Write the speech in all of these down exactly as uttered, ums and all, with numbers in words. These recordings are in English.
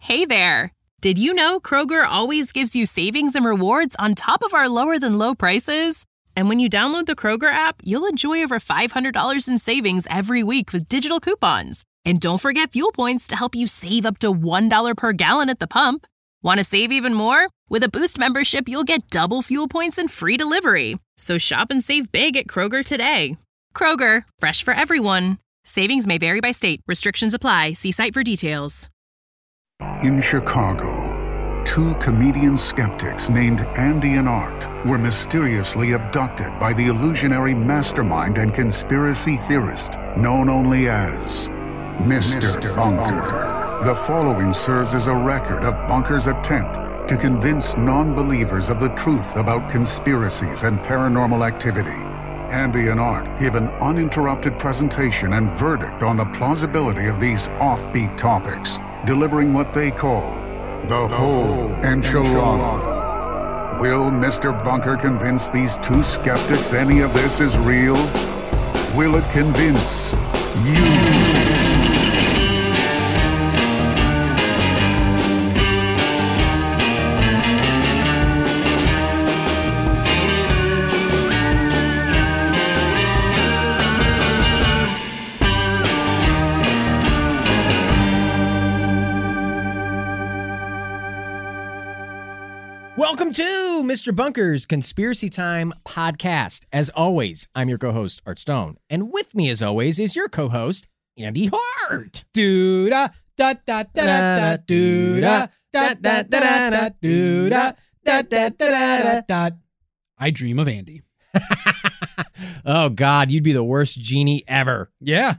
Hey there! Did you know Kroger always gives you savings and rewards on top of our lower-than-low prices? And when you download the Kroger app, you'll enjoy over five hundred dollars in savings every week with digital coupons. And don't forget fuel points to help you save up to one dollar per gallon at the pump. Want to save even more? With a Boost membership, you'll get double fuel points and free delivery. So shop and save big at Kroger today. Kroger, fresh for everyone. Savings may vary by state. Restrictions apply. See site for details. In Chicago, two comedian skeptics named Andy and Art were mysteriously abducted by the illusionary mastermind and conspiracy theorist known only as Mister Mister Bunker. Bunker. The following serves as a record of Bunker's attempt to convince non-believers of the truth about conspiracies and paranormal activity. Andy and Art give an uninterrupted presentation and verdict on the plausibility of these offbeat topics, delivering what they call the whole enchilada. Will Mister Bunker convince these two skeptics any of this is real? Will it convince you? Welcome to Mister Bunker's Conspiracy Time podcast. As always, I'm your co-host, Art Stone. And with me, as always, is your co-host, Andy Hart. Do-da, da da da da da do-da, da da da da da do-da, da da da da da. I dream of Andy. Oh, God, you'd be the worst genie ever. Yeah.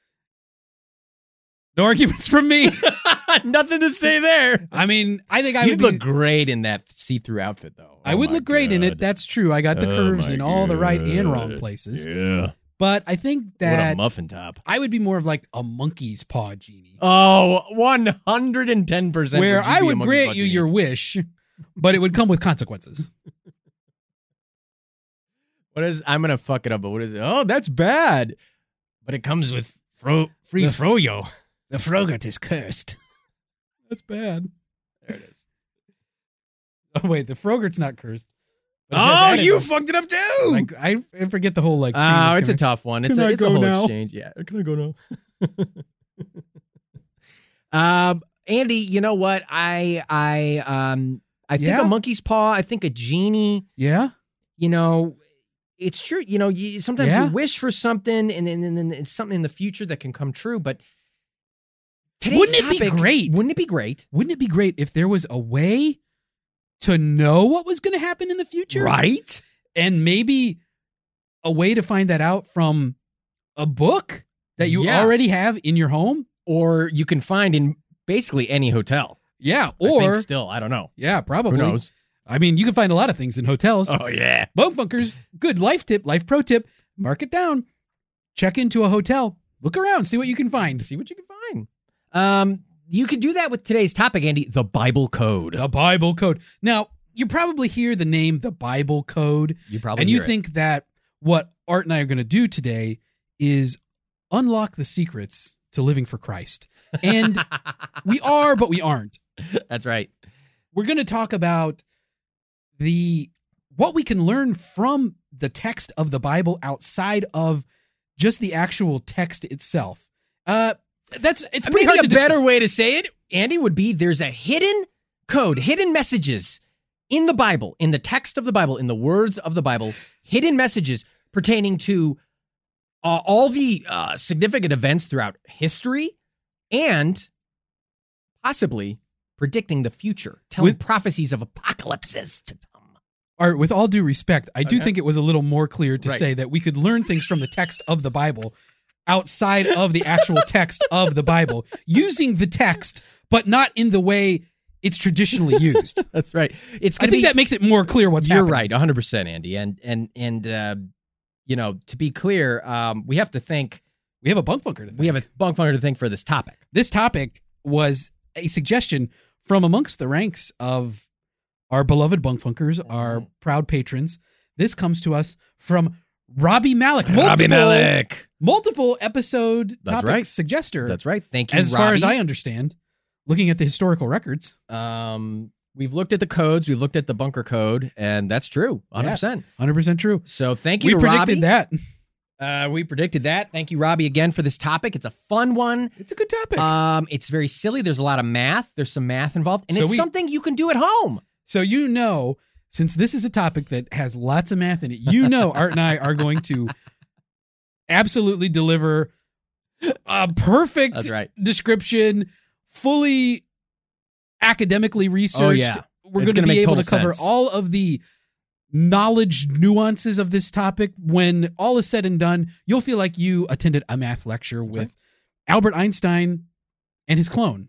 No arguments from me. Nothing to say there. I mean, I think I You'd would look be, great in that see-through outfit, though. I Oh would my look great in it. God. That's true. I got the Oh curves my in all the right and God. wrong places. Yeah. But I think What a that muffin top. I would be more of like a monkey's paw genie, Oh, one hundred ten percent. where would you I be a would monkey grant butt you genie. your wish, but it would come with consequences. What is, I'm going to fuck it up, but what is it? Oh, that's bad. But it comes with fro, free The- froyo. The Frogurt is cursed. That's bad. There it is. Oh, wait, the Frogurt's not cursed. But it has Oh, you additives. fucked it up too. Like I, I forget the whole like. chain Oh, of it's a command. tough one. It's Can a, I it's a go whole now? exchange. Yeah. Can I go now? um, Andy, you know what? I I um I think Yeah? a monkey's paw. I think a genie. Yeah. You know, it's true. You know, you sometimes Yeah. you wish for something, and then and then it's something in the future that can come true. But today's Wouldn't it be topic- great? Wouldn't it be great? Wouldn't it be great if there was a way to know what was going to happen in the future? Right? And maybe a way to find that out from a book that you Yeah. already have in your home? Or you can find in basically any hotel. Yeah. I think Or, still, I don't know. yeah, probably. Who knows? I mean, you can find a lot of things in hotels. Oh yeah. Bone Funkers, good life tip, life pro tip. Mark it down. Check into a hotel. Look around. See what you can find. See what you can find. Um, you could do that with today's topic, Andy, the Bible Code. The Bible Code. Now, you probably hear the name the Bible Code, You probably and you hear it. think that what Art and I are going to do today is unlock the secrets to living for Christ. And we are, but we aren't. That's right. We're going to talk about the what we can learn from the text of the Bible outside of just the actual text itself. Uh, that's it's pretty Maybe hard a to better describe. way to say it, Andy, would be there's a hidden code, hidden messages in the Bible, in the text of the Bible, in the words of the Bible, hidden messages pertaining to uh, all the uh, significant events throughout history and possibly predicting the future, telling With- prophecies of apocalypses to come. Art, with all due respect, I do Okay. think it was a little more clear to Right. say that we could learn things from the text of the Bible outside of the actual text of the Bible, using the text, but not in the way it's traditionally used. That's right. It's I gonna think be, that makes it more clear what's You're happening. right, one hundred percent, Andy. And and and uh, you know, to be clear, um, we have to think. We have a bunk funker to think. We have a bunk funker to think for this topic. This topic was a suggestion from amongst the ranks of our beloved bunk funkers, our proud patrons. This comes to us from Robbie Malik. Robbie Malik. Multiple episode That's topic right. suggester. That's right. Thank you, As far as Robbie. I understand. looking at the historical records. Um, we've looked at the codes. We've looked at the bunker code, and that's true. one hundred percent. one hundred percent true. So thank you We to predicted Robbie. that. Uh, we predicted that. Thank you, Robbie, again for this topic. It's a fun one. It's a good topic. Um, it's very silly. There's a lot of math. There's some math involved, and So it's we- something you can do at home. So you know, since this is a topic that has lots of math in it, you know Art and I are going to absolutely deliver a perfect That's right. description, fully academically researched. Oh, yeah. We're It's going to gonna be make able to total cover sense. all of the knowledge nuances of this topic. When all is said and done, you'll feel like you attended a math lecture with Albert Einstein and his clone.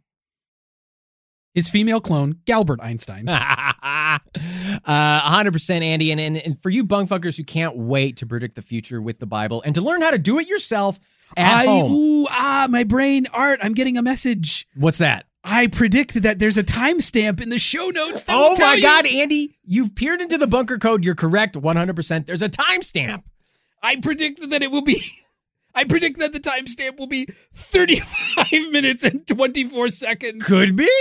His female clone, Galbert Einstein. uh, one hundred percent, Andy. And, and, and for you bunkfuckers who can't wait to predict the future with the Bible and to learn how to do it yourself at I, home. Ooh, ah, my brain, Art, I'm getting a message. What's that? I predict that there's a timestamp in the show notes that will Oh tell my you- God, Andy, you've peered into the bunker code. You're correct, one hundred percent. There's a timestamp. I predict that it will be, I predict that the timestamp will be thirty-five minutes and twenty-four seconds. Could be.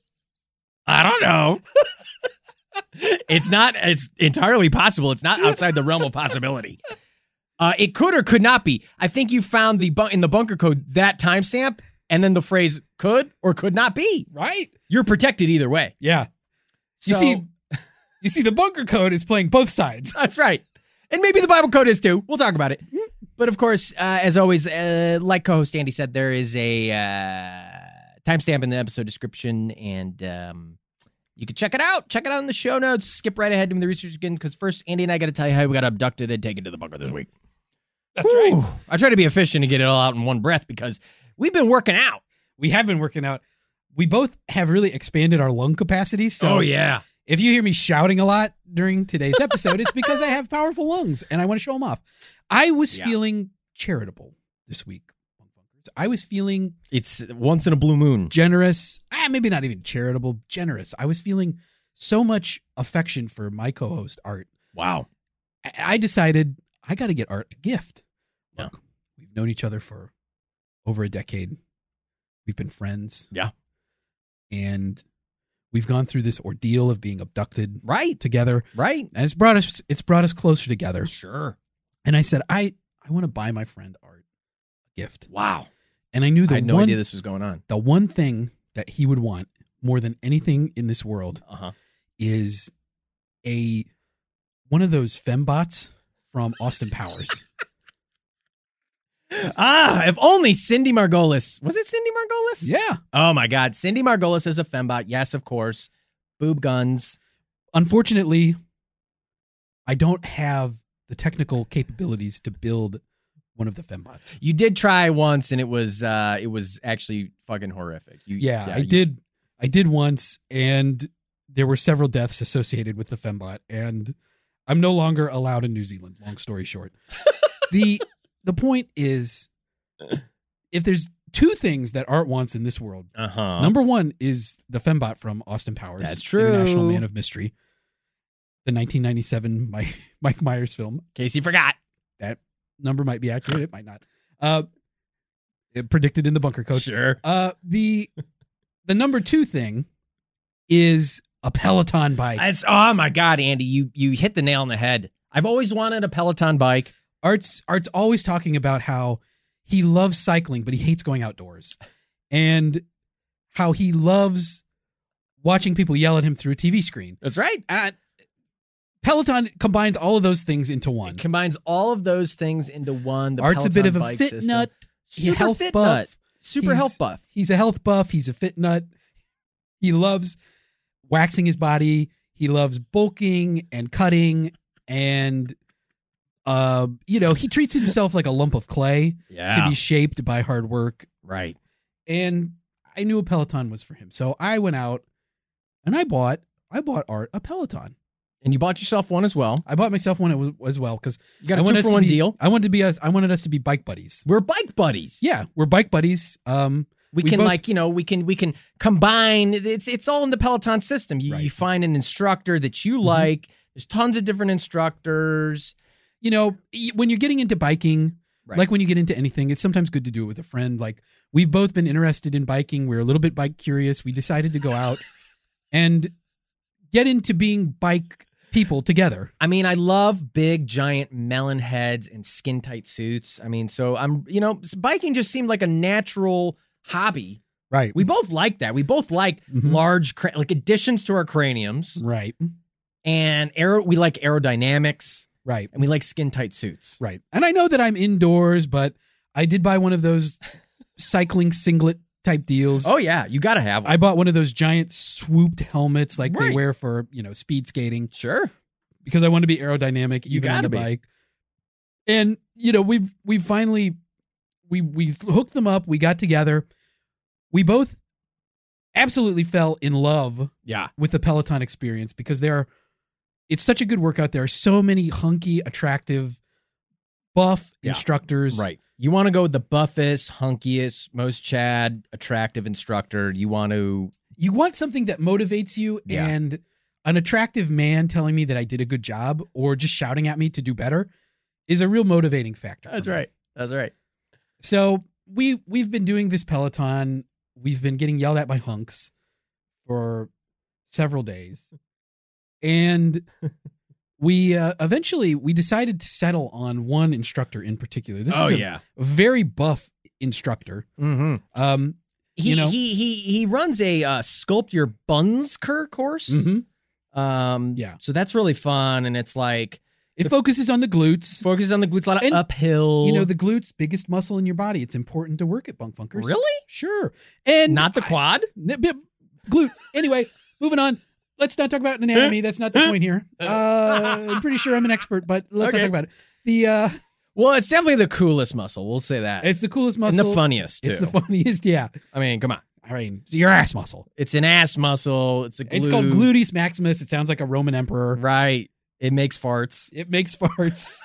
I don't know. It's not, it's entirely possible. It's not outside the realm of possibility. Uh, it could or could not be. I think you found the bun- in the bunker code that timestamp and then the phrase could or could not be. Right? You're protected either way. Yeah. You So- see, you see, the bunker code is playing both sides. That's right. And maybe the Bible code is too. We'll talk about it. But of course, uh, as always, uh, like co-host Andy said, there is a uh, timestamp in the episode description, and um, you can check it out. Check it out in the show notes. Skip right ahead to the research again, because first, Andy and I got to tell you how we got abducted and taken to the bunker this week. That's right. Whew. I try to be efficient and get it all out in one breath because we've been working out. We have been working out. We both have really expanded our lung capacity. So oh, yeah. if you hear me shouting a lot during today's episode, it's because I have powerful lungs and I want to show them off. I was Yeah. feeling charitable this week. I was feeling It's once in a blue moon. generous. Ah, maybe not even charitable, generous. I was feeling so much affection for my co-host, Art. Wow. I- I decided I got to get Art a gift. Yeah. Look, we've known each other for over a decade. We've been friends. Yeah. And we've gone through this ordeal of being abducted Right. together. Right. And it's brought us it's brought us closer together. Sure. And I said, I, I want to buy my friend Art a gift. Wow. And I knew the I had no one idea this was going on. the one thing that he would want more than anything in this world Uh-huh. is a one of those fembots from Austin Powers. Ah, if only Cindy Margolis. Was it Cindy Margolis? Yeah. Oh my God. Cindy Margolis is a fembot. Yes, of course. Boob guns. Unfortunately, I don't have the technical capabilities to build one of the fembots. You did try once and it was uh it was actually fucking horrific. You, Yeah, I you- did. I did once, and there were several deaths associated with the fembot, and I'm no longer allowed in New Zealand. Long story short, the the point is, if there's two things that Art wants in this world, Uh-huh. number one is the fembot from Austin Powers. That's true. International Man of Mystery, the nineteen ninety-seven Mike, Mike Myers film. In case you forgot. That number might be accurate. It might not. Uh, it predicted in the bunker code. Sure. Uh, the the number two thing is a Peloton bike. It's oh my God, Andy, you you hit the nail on the head. I've always wanted a Peloton bike. Art's Art's always talking about how he loves cycling, but he hates going outdoors, and how he loves watching people yell at him through a T V screen. That's right. And Peloton combines all of those things into one. It combines all of those things into one. The Art's a bit Peloton of a bike fit system. nut. He's a Super health fit buff. nut. Super He's- health buff. He's a health buff. He's a fit nut. He loves waxing his body. He loves bulking and cutting, and uh, you know, he treats himself like a lump of clay Yeah. to be shaped by hard work. right. And I knew a Peloton was for him, so I went out and I bought I bought Art a Peloton. And you bought yourself one as well. I bought myself one as well because You got I a wanted two us for to one be- deal. I wanted to be us. I wanted us to be bike buddies. We're bike buddies. Yeah, we're bike buddies. Um, We, We can both- like, you know, we can we can combine. It's it's all in the Peloton system. You, Right. you find an instructor that you Mhm. like. There's tons of different instructors. you know, y- when you're getting into biking, Right. Like when you get into anything, it's sometimes good to do it with a friend. Like we've both been interested in biking. We're a little bit bike curious. We decided to go out and get into being bike people together. I mean, I love big, giant melon heads and skin tight suits. I mean, so I'm, you know, biking just seemed like a natural hobby. Right. We both like that. We both like Mhm. large, cra- like additions to our craniums, Right. and aero. We like aerodynamics, Right. and we like skin tight suits. Right. And I know that I'm indoors, but I did buy one of those cycling singlet type deals. Oh yeah, you got to have one. I bought one of those giant swooped helmets like they Right. wear for, you know, speed skating Sure. because I want to be aerodynamic You even on gotta the be. bike. And, you know, we've we finally we we hooked them up, we got together. We both absolutely fell in love Yeah. with the Peloton experience because there are, it's such a good workout. There are so many hunky, attractive, buff Yeah. instructors. Right. You want to go with the buffest, hunkiest, most Chad, attractive instructor. You want to. You want something that motivates you, Yeah. and an attractive man telling me that I did a good job or just shouting at me to do better is a real motivating factor. for me. That's right. So we we've been doing this Peloton. We've been getting yelled at by hunks for several days, and we uh, eventually we decided to settle on one instructor in particular. This Oh is a yeah. very buff instructor. Mm-hmm. Um, He, You know? he he he runs a uh, sculpt your buns cur course. mhm. Um, Yeah. So that's really fun, and it's like It focuses on the glutes. focus on the glutes, a lot of And, uphill. You know, the glutes, biggest muscle in your body. It's important to work at Bunk Funkers. really Sure. And not the I- quad. n- b- glute. Anyway, moving on. Let's not talk about anatomy. That's not the point here. Uh, I'm pretty sure I'm an expert, but let's Okay. not talk about it. The uh, Well, it's definitely the coolest muscle. We'll say that. it's the coolest and muscle. the funniest too. It's the funniest. Yeah. I mean, come on. I mean, it's your ass muscle. It's an ass muscle. It's a glute. It's called gluteus maximus. It sounds like a Roman emperor. Right. It makes farts. It makes farts.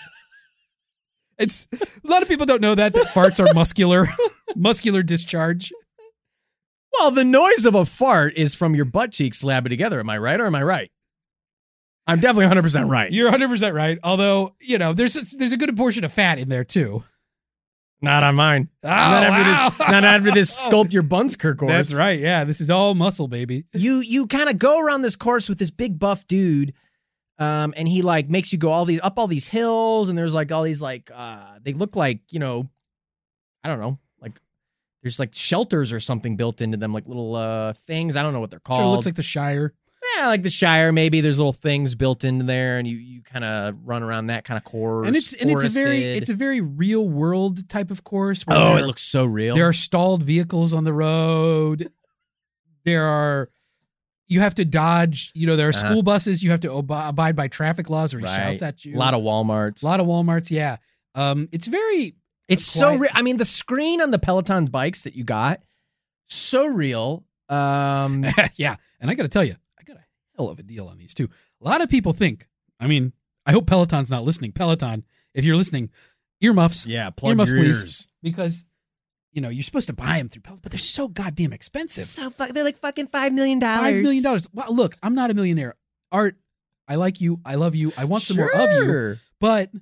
It's a lot of people don't know that that farts are muscular, muscular discharge. Well, the noise of a fart is from your butt cheeks slapping together. Am I right or am I right? I'm definitely one hundred percent right. You're one hundred percent right. Although, you know, there's a, there's a good portion of fat in there too. Not on mine. Oh, not after wow. this. Not after this sculpt your buns cur course. That's right. Yeah, this is all muscle, baby. You you kind of go around this course with this big buff dude, um, and he like makes you go all these up all these hills, and there's like all these like uh, they look like you know, I don't know, like there's like shelters or something built into them, like little uh things. I don't know what they're called. Sure, it looks like the Shire. Yeah, like the Shire, maybe there's little things built into there, and you you kind of run around that kind of course. And it's and it's a very forested. it's a very real world type of course. where oh, there- it looks so real. There are stalled vehicles on the road. There are, you have to dodge. You know, there are Uh-huh. school buses. You have to ob- abide by traffic laws, or he Right. shouts at you. a lot of Walmarts. a lot of WalMarts. Yeah, um, it's very. It's so quiet- real. I mean, the screen on the Peloton bikes that you got, so real. Um, yeah, and I got to tell you, I got a hell of a deal on these too. A lot of people think. I mean, I hope Peloton's not listening. Peloton, if you're listening, earmuffs. yeah, plug Earmuffs, your please. ears. Because, you know, you're supposed to buy them through Peloton, but they're so goddamn expensive. So fu- they're like fucking five million dollars. Five million dollars. Well, look, I'm not a millionaire. Art, I like you. I love you. I want some more of you, but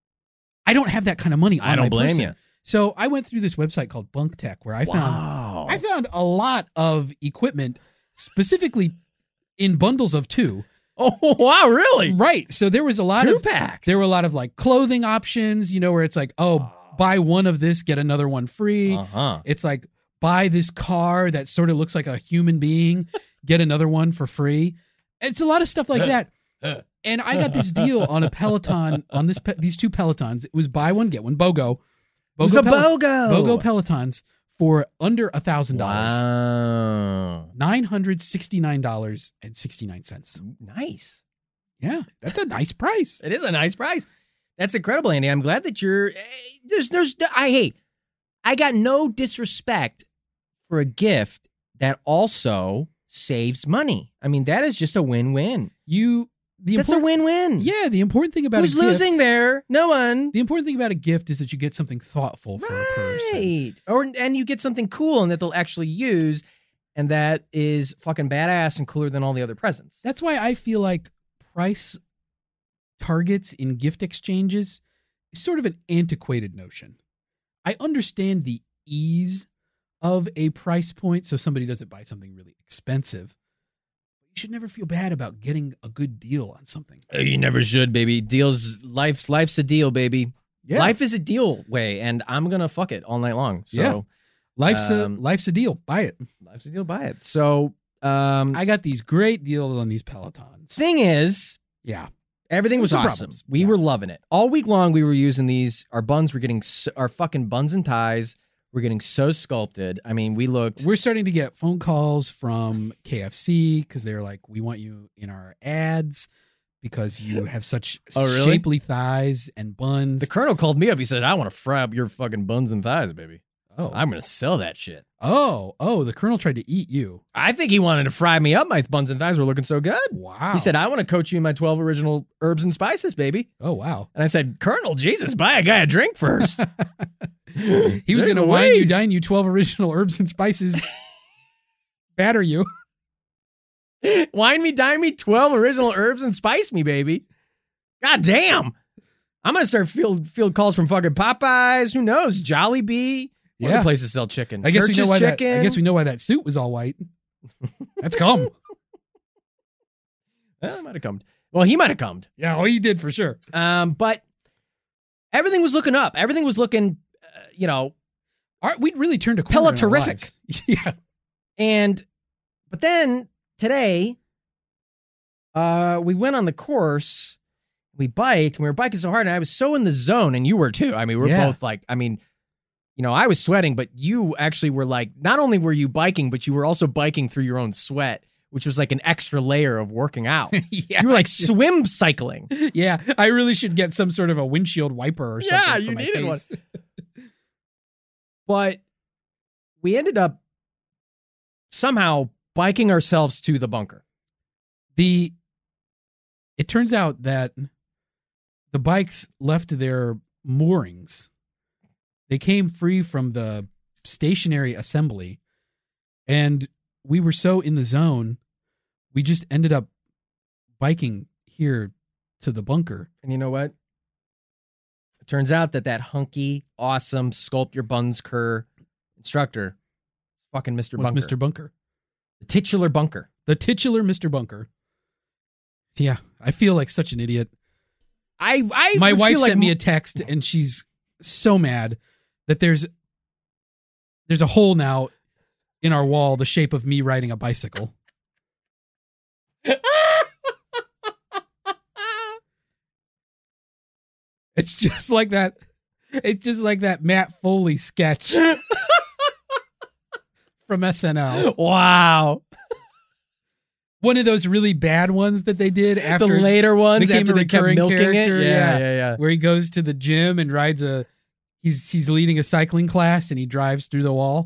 I don't have that kind of money. On I don't my blame person. you. So I went through this website called Bunk Tech, where I found Wow. I found a lot of equipment, specifically in bundles of two. oh wow, really? Right. So there was a lot Two of packs. there were a lot of like clothing options. You know, where it's like, oh, buy one of this, get another one free. Uh huh. It's like buy this car that sort of looks like a human being, get another one for free. It's a lot of stuff like that. And I got this deal on a Peloton on this pe- these two Pelotons. It was buy one get one BOGO. It was a Pel- BOGO. BOGO Pelotons for under a thousand dollars. Wow. Nine hundred sixty nine dollars and sixty nine cents. Nice. Yeah, that's a nice price. It is a nice price. That's incredible, Andy. I'm glad that you're. eh, There's, there's. I hate. I got no disrespect for a gift that also saves money. I mean, that is just a win-win. You the That's a important, win-win. yeah. The important thing about Who's a gift, losing there? No one. The important thing about a gift is that you get something thoughtful for a person. Right. Or and you get something cool and that they'll actually use, and that is fucking badass and cooler than all the other presents. That's why I feel like price targets in gift exchanges is sort of an antiquated notion. I understand the ease of a price point, so somebody doesn't buy something really expensive. You should never feel bad about getting a good deal on something. You never should, baby. Deals, life's life's a deal, baby. Yeah. Life is a deal way, and I'm gonna fuck it all night long. So Yeah. Life's um, a life's a deal. Buy it. life's a deal. Buy it. So um, I got these great deals on these Pelotons. thing is, Yeah. everything was Some awesome. problems. We Yeah. were loving it all week long. We were using these. Our buns were getting so, our fucking buns and ties were getting so sculpted. I mean, we looked. We're starting to get phone calls from K F C because they're like, we want you in our ads because you have such Oh, really? shapely thighs and buns. The Colonel called me up. He said, "I want to fry up your fucking buns and thighs, baby. oh, I'm gonna sell that shit." oh, oh, the Colonel tried to eat you. I think he wanted to fry me up. My buns and thighs were looking so good. Wow. He said, "I want to coach you in my twelve original herbs and spices, baby." oh, wow. And I said, "Colonel, Jesus, buy a guy a drink first." He was There's going to a wine you, ways. dine you twelve original herbs and spices, batter you. Wine me, dine me, twelve original herbs and spice me, baby. God damn. I'm going to start field field calls from fucking Popeyes. Who knows? Jollibee. What Yeah. other places sell chicken? I guess we Church's know why that, chicken. I guess we know why that suit was all white. That's cum. Well, it might have come. Well, he might have come. Yeah, oh, he did for sure. Um, but everything was looking up. Everything was looking, uh, you know, Our, we'd really turned a corner. in our Pela-terrific. lives. Yeah. and, but then today, uh, we went on the course, we biked, and we were biking so hard, and I was so in the zone, and you were too. I mean, we we're Yeah. both like, I mean, you know, I was sweating, but you actually were like, not only were you biking, but you were also biking through your own sweat, which was like an extra layer of working out. yeah. You were like swim cycling. Yeah, I really should get some sort of a windshield wiper or something. Yeah, for you my needed face. But we ended up somehow biking ourselves to the bunker. The it turns out that the bikes left their moorings. They came free from the stationary assembly, and we were so in the zone, we just ended up biking here to the bunker. And you know what? It turns out that that hunky, awesome, sculpt your buns cur instructor is fucking Mister Was Bunker. Mister Bunker. The titular bunker. The titular Mister Bunker. Yeah, I feel like such an idiot. I, I My would wife feel like sent me m- a text, and she's so mad that there's there's a hole now in our wall the shape of me riding a bicycle. It's just like that. It's just like that Matt Foley sketch from S N L. Wow. One of those really bad ones that they did after the later ones became after a they kept recurring milking character, it. yeah. Yeah, yeah, yeah. where he goes to the gym and rides a he's he's leading a cycling class and he drives through the wall.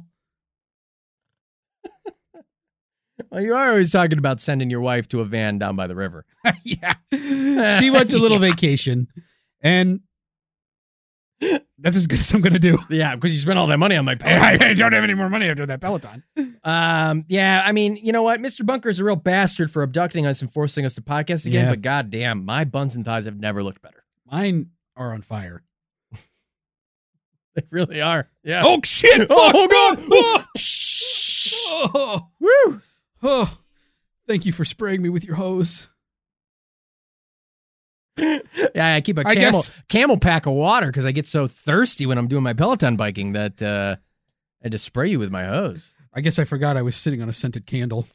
Well, you are always talking about sending your wife to a van down by the river. Yeah. She went to a little vacation, and that's as good as I'm going to do. Yeah, because you spent all that money on my I, Peloton. I don't have any more money after that Peloton. Um, yeah, I mean, you know what? Mister Bunker is a real bastard for abducting us and forcing us to podcast again, Yeah. but goddamn, my buns and thighs have never looked better. Mine are on fire. They really are. Yeah. Oh, shit. Oh, God. Oh, Woo. oh, thank you for spraying me with your hose. Yeah, I keep a I camel guess- camel pack of water because I get so thirsty when I'm doing my Peloton biking that uh, I had to spray you with my hose. I guess I forgot I was sitting on a scented candle.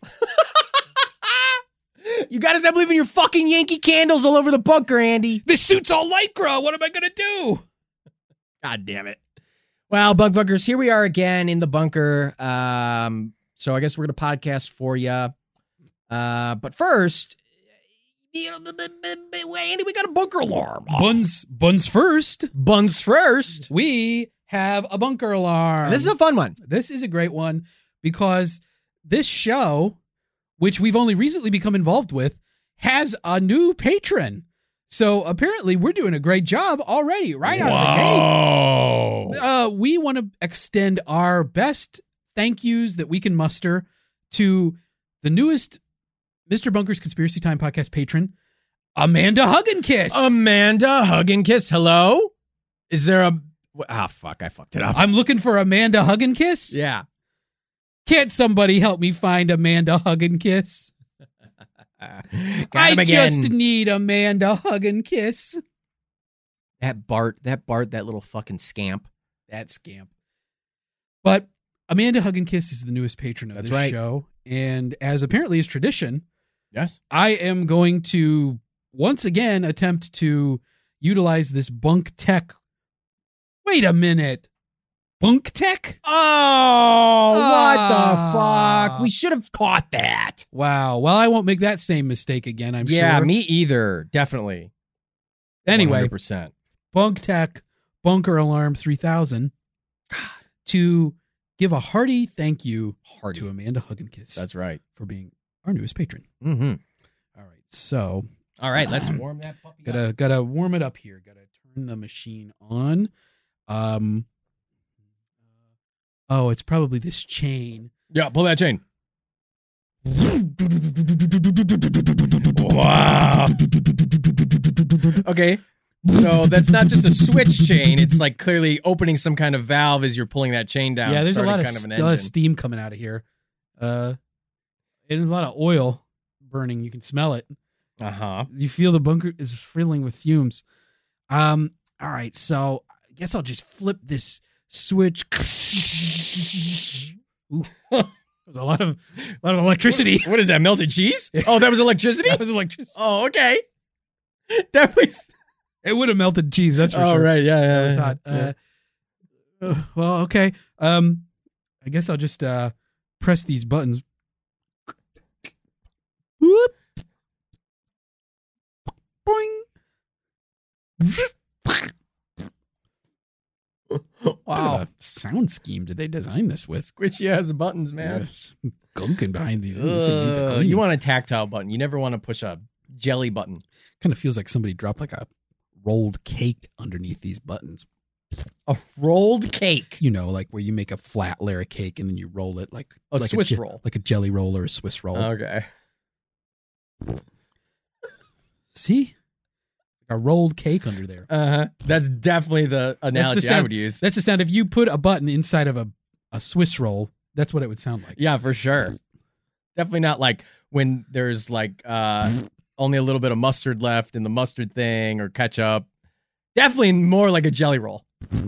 You gotta stop leaving your fucking Yankee candles all over the bunker, Andy. This suit's all Lycra. What am I going to do? God damn it. Well, bug bunkers, here we are again in the bunker. Um, so I guess we're gonna podcast for you. Uh, but first, you know, Andy, we got a bunker alarm. Buns, buns first. Buns first. We have a bunker alarm. This is a fun one. This is a great one because this show, which we've only recently become involved with, has a new patron. So apparently we're doing a great job already, right out of the gate. Uh, we want to extend our best thank yous that we can muster to the newest Mister Bunker's Conspiracy Time podcast patron, Amanda Hug and Kiss. Amanda Hug and Kiss. Hello? Is there a Ah, fuck, I fucked it up. I'm looking for Amanda Hug and Kiss. Yeah. Can't somebody help me find Amanda Hug and Kiss? Got I him again. just need Amanda Hug and Kiss. That Bart, that Bart, that little fucking scamp. That scamp. But Amanda Hug and Kiss is the newest patron of That's this right. show. And as apparently is tradition, Yes. I am going to once again attempt to utilize this bunk tech. Wait a minute. Bunk tech? Oh, what Ah. the fuck? We should have caught that. Wow. Well, I won't make that same mistake again, I'm yeah, sure. me either. Definitely. Anyway, one hundred percent. Bunk Tech Bunker Alarm three thousand to give a hearty thank you Hearty. to Amanda Hug and Kiss. That's right. For being our newest patron. Mm-hmm. All right. So, All right, let's warm that puppy up. gotta gotta warm it up here. Gotta turn the machine on. Um Oh, it's probably this chain. Yeah, pull that chain. Wow. Okay. So that's not just a switch chain. It's like clearly opening some kind of valve as you're pulling that chain down. Yeah, there's a lot of, kind of an st- a lot of engine. steam coming out of here. Uh, and a lot of oil burning. You can smell it. Uh-huh. You feel the bunker is filling with fumes. Um. All right, so I guess I'll just flip this switch. Ooh, there's a lot of a lot of electricity. What is that, melted cheese? Oh, that was electricity? That was electricity. Oh, okay. Definitely. It would have melted cheese. That's for Oh, sure. right. Yeah, yeah. That was yeah. hot. Uh, uh, well, okay. Um, I guess I'll just uh press these buttons. Whoop. Boing. What Wow. a sound scheme did they design this with? Squishy has buttons, man. Yes. Gunking behind these. This thing needs a Ugh, cleaning. you want a tactile button. You never want to push a jelly button. Kind of feels like somebody dropped like a rolled cake underneath these buttons. A rolled cake. You know, like where you make a flat layer of cake and then you roll it like A like Swiss je- roll. like a jelly roll or a Swiss roll. Okay. See, a rolled cake under there. Uh-huh. That's definitely the analogy I sound- would use. That's the sound. If you put a button inside of a, a Swiss roll, that's what it would sound like. Yeah, for sure. Definitely not like when there's like uh only a little bit of mustard left in the mustard thing or ketchup. Definitely more like a jelly roll.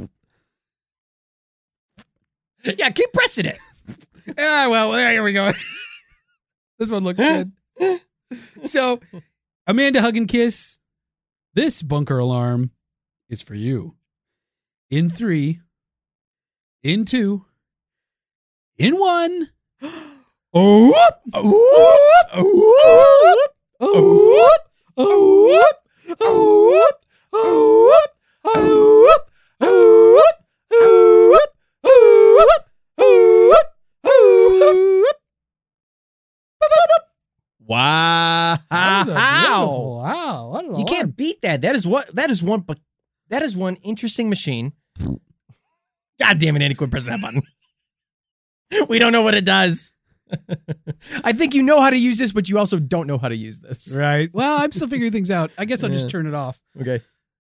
Yeah, keep pressing it. Ah, well, there here we go. This one looks good. So, Amanda Hug and Kiss, this bunker alarm is for you. In three, in two, in one. Oh, oh, oh, oh, oh, oh, oh, oh, oh, Wow. That was a beautiful. Wow. What an You alarm. can't beat that. That is what that is one but that is one interesting machine. God damn it, Andy, quit pressing that button. We don't know what it does. I think you know how to use this, but you also don't know how to use this. Right. Well, I'm still figuring things out. I guess I'll Yeah. just turn it off. Okay.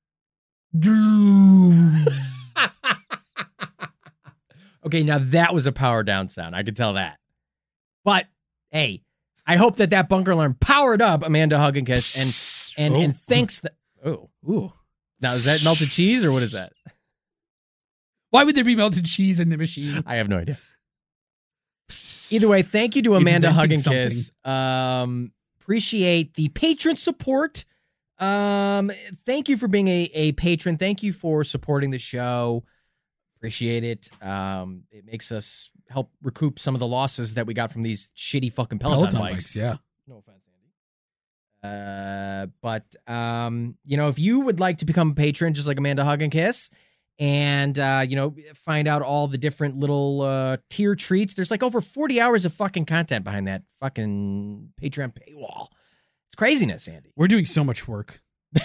Okay, now that was a power down sound. I could tell that. But hey, I hope that that bunker alarm powered up Amanda Hug and Kiss and and Oh. and thanks the oh Ooh. now is that melted cheese or what is that? Why would there be melted cheese in the machine? I have no idea. Either way, thank you to It's Amanda Hug venting and Kiss. Um, appreciate the patron support. Um, thank you for being a, a patron. Thank you for supporting the show. Appreciate it. Um, it makes us help recoup some of the losses that we got from these shitty fucking Peloton, Peloton bikes. bikes, yeah. No offense, Andy. Uh, but um, you know, if you would like to become a patron, just like Amanda Hug and Kiss, and uh, you know, find out all the different little uh tier treats. There's like over forty hours of fucking content behind that fucking Patreon paywall. It's craziness, Andy. We're doing so much work.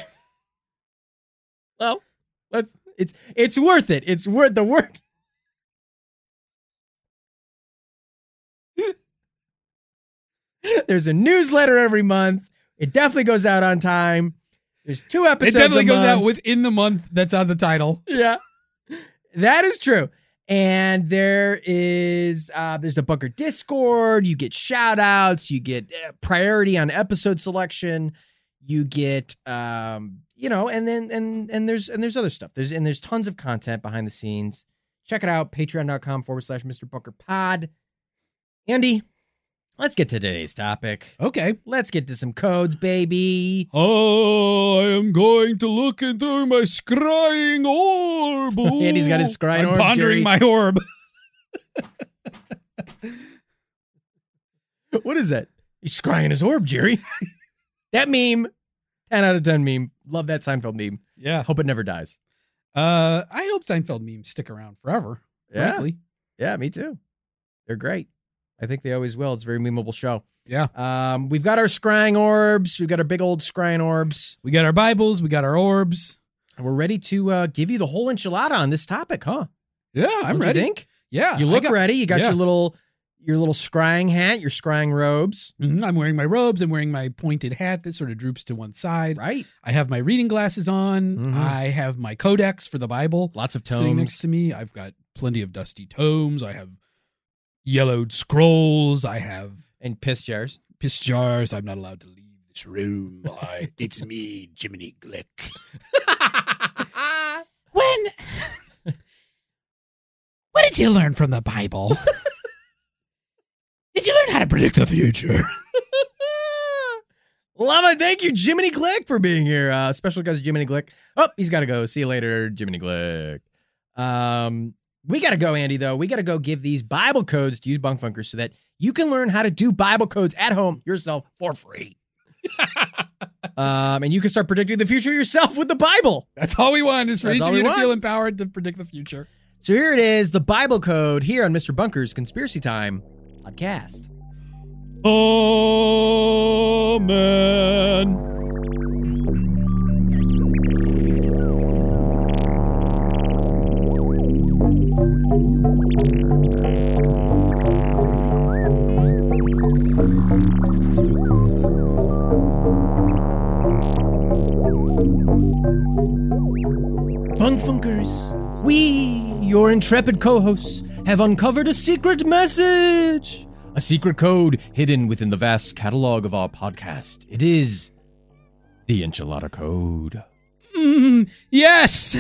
Well, let's. It's it's worth it. It's worth the work. There's a newsletter every month. It definitely goes out on time. There's two It episodes. definitely a goes out month. within the month that's on the title. Yeah. That is true. And there is, uh, there's the Bunker Discord. You get shout outs. You get uh, priority on episode selection. You get, um, you know, and then, and, and there's, and there's other stuff. There's, and there's tons of content behind the scenes. Check it out. Patreon.com forward slash Mr. Bunker Pod. Andy, let's get to today's topic. Okay. Let's get to some codes, baby. Oh, I am going to look into my scrying orb. Andy's got his scrying I'm orb. pondering Jerry. my orb. What is that? He's scrying his orb, Jerry. That meme, ten out of ten meme. Love that Seinfeld meme. Yeah. Hope it never dies. Uh, I hope Seinfeld memes stick around forever. Yeah. Frankly. Yeah, me too. They're great. I think they always will. It's a very memeable show. Yeah. Um, we've got our scrying orbs. We've got our big old scrying orbs. We got our Bibles. We got our orbs. And we're ready to uh, give you the whole enchilada on this topic, huh? Yeah, I'm Don't ready. You think? Yeah. You I look got- ready. You got yeah. your little your little scrying hat, your scrying robes. Mhm, I'm wearing my robes. I'm wearing my pointed hat that sort of droops to one side. Right. I have my reading glasses on. Mhm. I have my codex for the Bible Lots of sitting next tomes. to me. I've got plenty of dusty tomes. I have yellowed scrolls. I have And piss jars. piss jars. I'm not allowed to leave this room. I, it's me, Jiminy Glick. When? What did you learn from the Bible? Did you learn how to predict the future? Love it. Thank you, Jiminy Glick, for being here. Uh, special guest Jiminy Glick. Oh, he's got to go. See you later, Jiminy Glick. Um, we got to go, Andy, though. We got to go give these Bible codes to you bunk funkers so that you can learn how to do Bible codes at home yourself for free. um, and you can start predicting the future yourself with the Bible. That's all we want is for That's each all of we you to want. feel empowered to predict the future. So here it is, the Bible code here on Mister Bunker's Conspiracy Time podcast. Amen. Bunk Funkers, we, your intrepid co-hosts, have uncovered a secret message. A secret code hidden within the vast catalog of our podcast. It is the Enchilada Code. Mm, yes.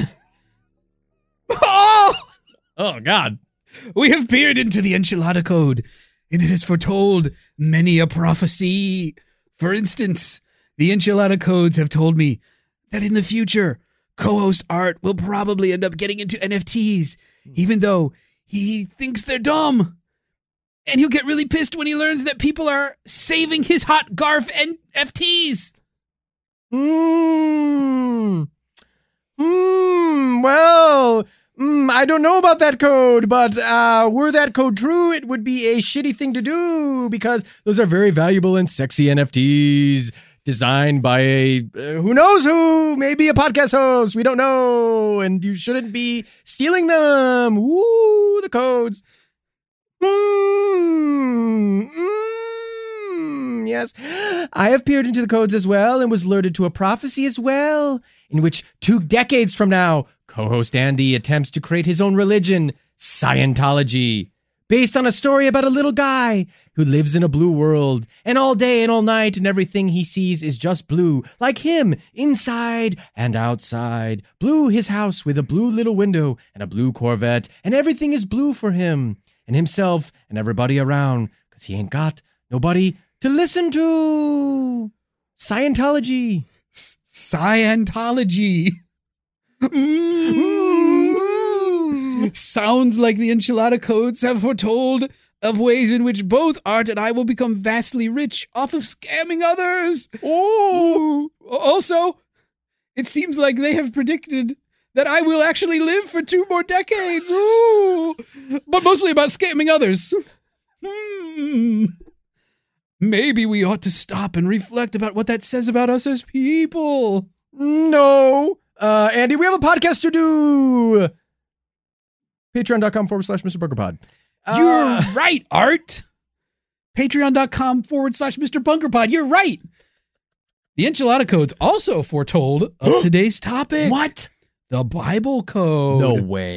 Oh, Oh, God. we have peered into the Enchilada Code, and it has foretold many a prophecy. For instance, the Enchilada Codes have told me that in the future, co-host Art will probably end up getting into N F Ts, even though he thinks they're dumb. And he'll get really pissed when he learns that people are saving his hot Garf N F Ts. Mmm. Mmm. Well, mm, I don't know about that code, but uh, were that code true, it would be a shitty thing to do because those are very valuable and sexy N F Ts designed by a uh, who knows who, maybe a podcast host. We don't know, and you shouldn't be stealing them. Woo, the codes. Mm, mm, yes, I have peered into the codes as well and was alerted to a prophecy as well, in which two decades from now, co-host Andy attempts to create his own religion, Scientology, based on a story about a little guy who lives in a blue world, and all day and all night and everything he sees is just blue, like him, inside and outside. Blue his house with a blue little window and a blue Corvette, and everything is blue for him and himself and everybody around, because he ain't got nobody to listen to. Scientology. Scientology. Mm. Sounds like the Enchilada Codes have foretold of ways in which both Art and I will become vastly rich off of scamming others. Oh, also, it seems like they have predicted that I will actually live for two more decades. Ooh, but mostly about scamming others. Hmm. Maybe we ought to stop and reflect about what that says about us as people. No. Uh, Andy, we have a podcast to do. Patreon.com forward slash Mr. Bunker Pod. You're right, Art. Patreon.com forward slash Mr. Bunker Pod. You're right. The Enchilada Codes also foretold of today's topic. What? The Bible Code. No way.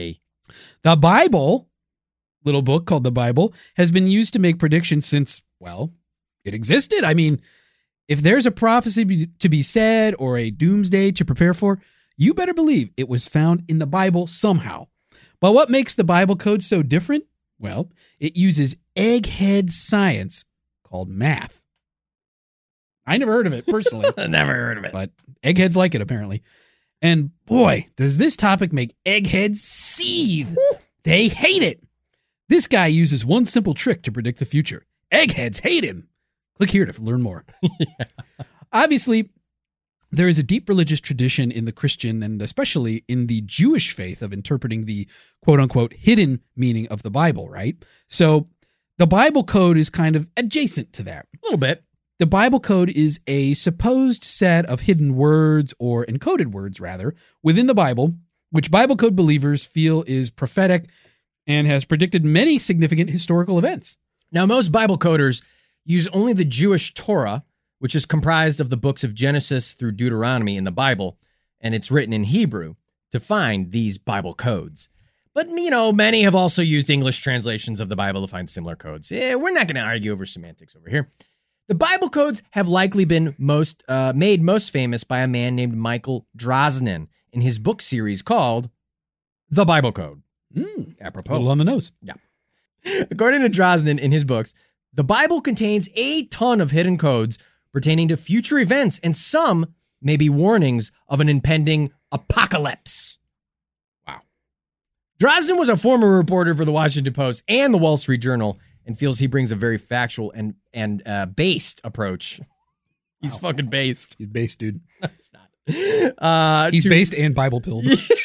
The Bible, little book called the Bible, has been used to make predictions since, well, it existed. I mean, if there's a prophecy to be said or a doomsday to prepare for, you better believe it was found in the Bible somehow. But what makes the Bible code so different? Well, it uses egghead science called math. I never heard of it personally. Never heard of it. But eggheads like it, apparently. And boy, does this topic make eggheads seethe. They hate it. This guy uses one simple trick to predict the future. Eggheads hate him. Click here to learn more. Yeah. Obviously, there is a deep religious tradition in the Christian and especially in the Jewish faith of interpreting the quote-unquote hidden meaning of the Bible, right? So the Bible code is kind of adjacent to that. A little bit. The Bible code is a supposed set of hidden words, or encoded words, rather, within the Bible, which Bible code believers feel is prophetic and has predicted many significant historical events. Now, most Bible coders use only the Jewish Torah, which is comprised of the books of Genesis through Deuteronomy in the Bible, and it's written in Hebrew, to find these Bible codes. But, you know, many have also used English translations of the Bible to find similar codes. Yeah, we're not going to argue over semantics over here. The Bible codes have likely been most uh, made most famous by a man named Michael Drosnin in his book series called The Bible Code. Mm, Apropos. a little on the nose. Yeah. According to Drosnin in his books, the Bible contains a ton of hidden codes pertaining to future events, and some may be warnings of an impending apocalypse. Wow. Drosnin was a former reporter for the Washington Post and the Wall Street Journal, and feels he brings a very factual and and uh, based approach. He's wow. fucking based. He's based, dude. He's not. Uh, He's to, based and Bible pilled.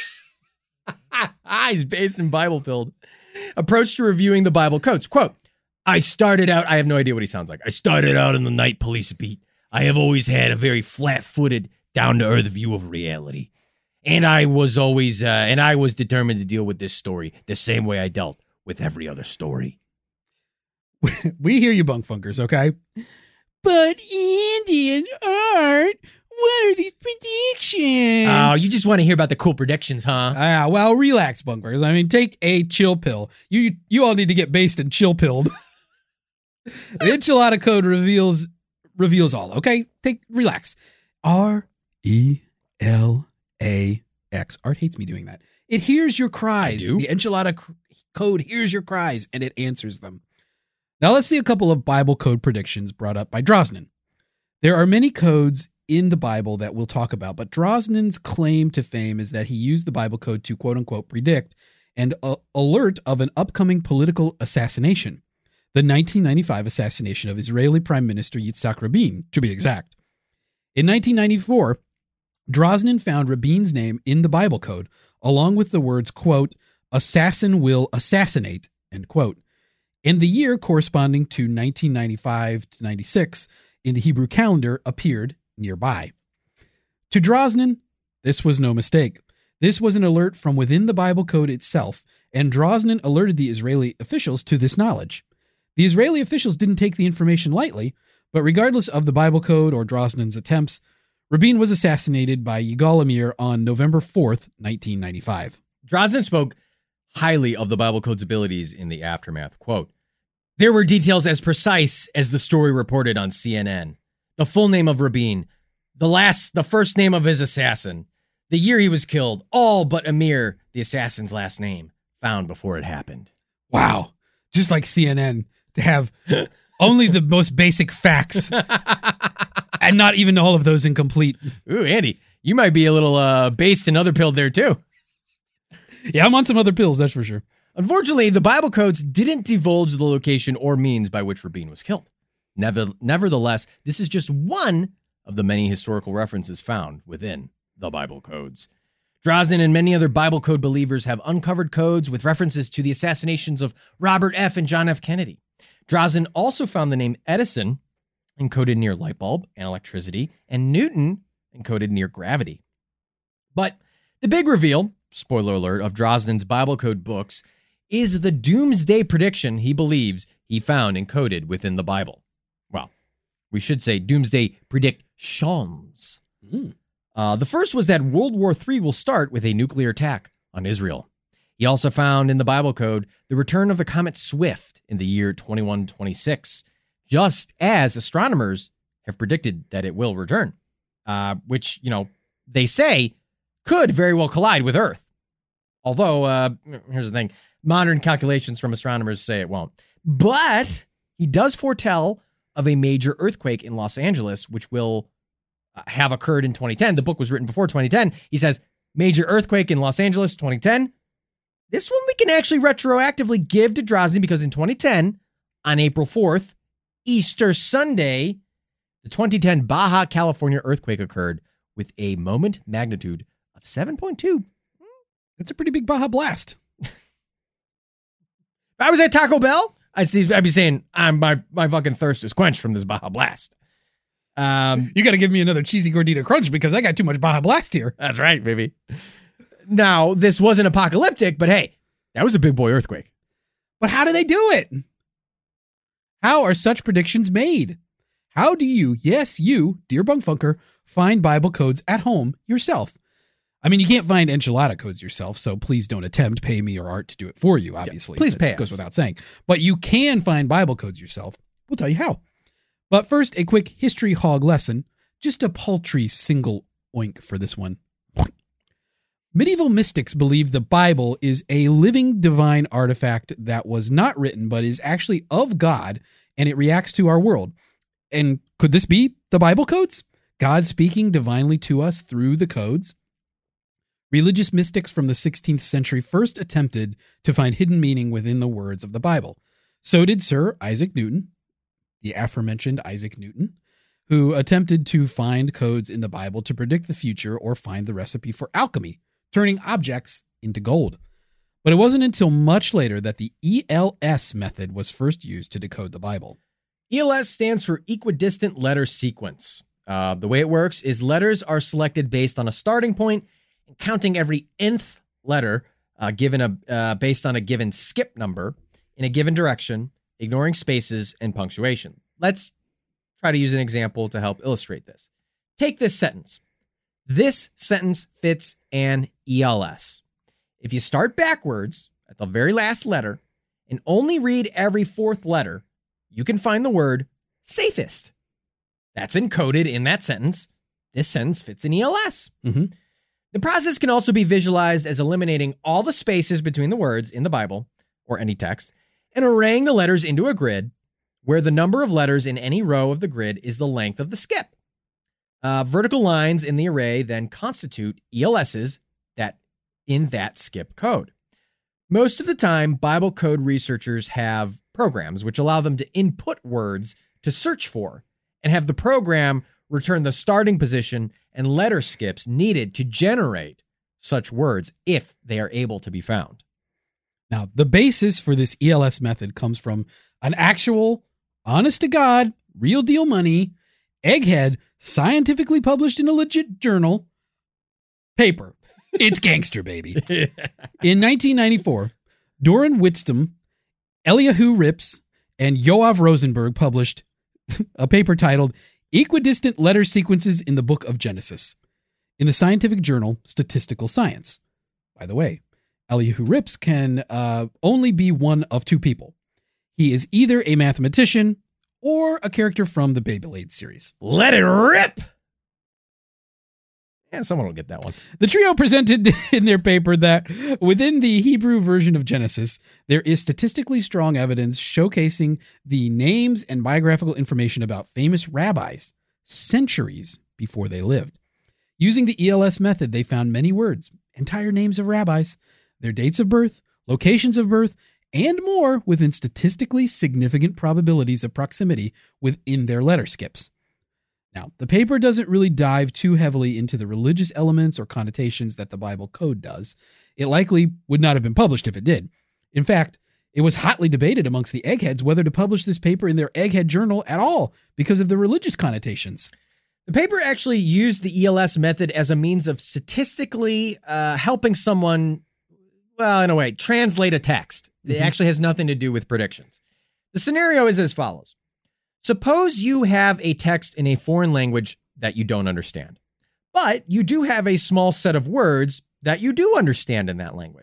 He's based and Bible pilled. Approach to reviewing the Bible codes. Quote, I started out, I have no idea what he sounds like. I started out in the night police beat. I have always had a very flat-footed, down-to-earth view of reality. And I was always, uh, and I was determined to deal with this story the same way I dealt with every other story. We hear you, bunk funkers, okay? But Andy and Art, what are these predictions? Oh, you just want to hear about the cool predictions, huh? Ah, uh, well, relax, bunkers. I mean, take a chill pill. You you all need to get based and chill pilled. The enchilada code reveals reveals all. Okay, take relax. R E L A X. Art hates me doing that. It hears your cries. I do? The enchilada c- code hears your cries and it answers them. Now let's see a couple of Bible code predictions brought up by Drosnin. There are many codes in the Bible that we'll talk about, but Drosnin's claim to fame is that he used the Bible code to quote-unquote predict and uh, alert of an upcoming political assassination, the nineteen ninety-five assassination of Israeli Prime Minister Yitzhak Rabin, to be exact. In nineteen ninety-four, Drosnin found Rabin's name in the Bible code, along with the words, quote, assassin will assassinate, end quote. And the year corresponding to nineteen ninety-five to ninety-six in the Hebrew calendar appeared nearby. To Drosnin, this was no mistake. This was an alert from within the Bible code itself, and Drosnin alerted the Israeli officials to this knowledge. The Israeli officials didn't take the information lightly, but regardless of the Bible code or Drosnin's attempts, Rabin was assassinated by Yigal Amir on November fourth, nineteen ninety-five. Drosnin spoke highly of the Bible code's abilities in the aftermath. Quote, there were details as precise as the story reported on C N N. The full name of Rabin, the last, the first name of his assassin, the year he was killed, all but Amir, the assassin's last name, found before it happened. Wow. Just like C N N to have only the most basic facts and not even all of those incomplete. Ooh, Andy, you might be a little uh, based and other pilled there too. Yeah, I'm on some other pills, that's for sure. Unfortunately, the Bible codes didn't divulge the location or means by which Rabin was killed. Never, nevertheless, this is just one of the many historical references found within the Bible codes. Drosnin and many other Bible code believers have uncovered codes with references to the assassinations of Robert F. and John F. Kennedy. Drosnin also found the name Edison encoded near light bulb and electricity, and Newton encoded near gravity. But the big reveal, spoiler alert, of Drosnin's Bible code books is the doomsday prediction he believes he found encoded within the Bible. Well, we should say doomsday predictions. Mm. Uh, the first was that World War Three will start with a nuclear attack on Israel. He also found in the Bible code the return of the comet Swift in the year twenty-one twenty-six, just as astronomers have predicted that it will return, uh, which, you know, they say could very well collide with Earth. Although, uh, here's the thing, modern calculations from astronomers say it won't. But he does foretell of a major earthquake in Los Angeles, which will uh, have occurred in twenty ten. The book was written before twenty ten. He says, major earthquake in Los Angeles, twenty ten. This one we can actually retroactively give to Drozny because in twenty ten, on April fourth, Easter Sunday, the twenty ten Baja California earthquake occurred with a moment magnitude of seven point two. That's a pretty big Baja Blast. If I was at Taco Bell, I'd see. I'd be saying, "I'm my my fucking thirst is quenched from this Baja Blast." Um, you got to give me another cheesy gordita crunch because I got too much Baja Blast here. That's right, baby. Now, this wasn't apocalyptic, but hey, that was a big boy earthquake. But how do they do it? How are such predictions made? How do you, yes, you, dear Bunkfunker, find Bible codes at home yourself? I mean, you can't find enchilada codes yourself, so please don't attempt pay me or Art to do it for you, obviously. Yeah, please that pay us. Goes without saying. But you can find Bible codes yourself. We'll tell you how. But first, a quick history hog lesson. Just a paltry single oink for this one. Medieval mystics believed the Bible is a living divine artifact that was not written, but is actually of God, and it reacts to our world. And could this be the Bible codes? God speaking divinely to us through the codes? Religious mystics from the sixteenth century first attempted to find hidden meaning within the words of the Bible. So did Sir Isaac Newton, the aforementioned Isaac Newton, who attempted to find codes in the Bible to predict the future or find the recipe for alchemy, turning objects into gold. But it wasn't until much later that the E L S method was first used to decode the Bible. E L S stands for equidistant letter sequence. Uh, the way it works is letters are selected based on a starting point, and counting every nth letter uh, given a uh, based on a given skip number in a given direction, ignoring spaces and punctuation. Let's try to use an example to help illustrate this. Take this sentence. This sentence fits an E L S. If you start backwards at the very last letter and only read every fourth letter, you can find the word safest. That's encoded in that sentence. This sentence fits an E L S. Mm-hmm. The process can also be visualized as eliminating all the spaces between the words in the Bible or any text and arraying the letters into a grid where the number of letters in any row of the grid is the length of the skip. Uh, vertical lines in the array then constitute E L Ss that in that skip code. Most of the time, Bible code researchers have programs which allow them to input words to search for and have the program return the starting position and letter skips needed to generate such words if they are able to be found. Now, the basis for this E L S method comes from an actual, honest-to-God, real-deal money, egghead, scientifically published in a legit journal, paper. It's gangster, baby. In nineteen ninety-four, Doran Whitstone, Eliyahu Rips, and Yoav Rosenberg published a paper titled Equidistant Letter Sequences in the Book of Genesis in the scientific journal Statistical Science. By the way, Eliyahu Rips can uh, only be one of two people. He is either a mathematician or a character from the Beyblade series. Let it rip! Yeah, someone will get that one. The trio presented in their paper that within the Hebrew version of Genesis, there is statistically strong evidence showcasing the names and biographical information about famous rabbis centuries before they lived. Using the E L S method, they found many words, entire names of rabbis, their dates of birth, locations of birth, and more within statistically significant probabilities of proximity within their letter skips. Now, the paper doesn't really dive too heavily into the religious elements or connotations that the Bible code does. It likely would not have been published if it did. In fact, it was hotly debated amongst the eggheads whether to publish this paper in their egghead journal at all because of the religious connotations. The paper actually used the E L S method as a means of statistically uh, helping someone, well, in a way, translate a text. It mm-hmm. actually has nothing to do with predictions. The scenario is as follows. Suppose you have a text in a foreign language that you don't understand, but you do have a small set of words that you do understand in that language.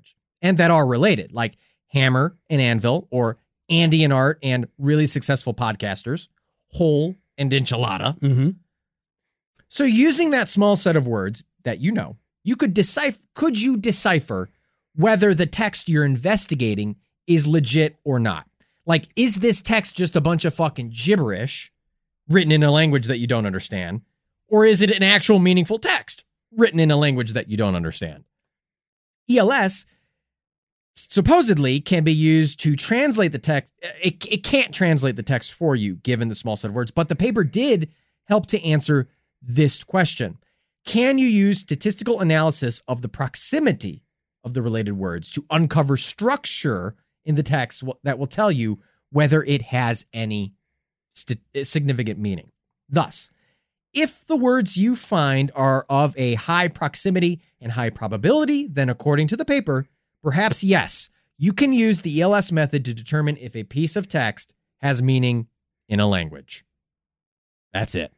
and that are related, like hammer and anvil, or Andy and Art and really successful podcasters, hole and enchilada. Mm-hmm. So using that small set of words that you know, you could decipher, could you decipher whether the text you're investigating is legit or not? Like, is this text just a bunch of fucking gibberish written in a language that you don't understand? Or is it an actual meaningful text written in a language that you don't understand? E L S supposedly can be used to translate the text. It, it can't translate the text for you, given the small set of words, but the paper did help to answer this question. Can you use statistical analysis of the proximity of the related words to uncover structure in the text that will tell you whether it has any st- significant meaning? Thus, if the words you find are of a high proximity and high probability, then according to the paper, perhaps yes, you can use the E L S method to determine if a piece of text has meaning in a language. That's it.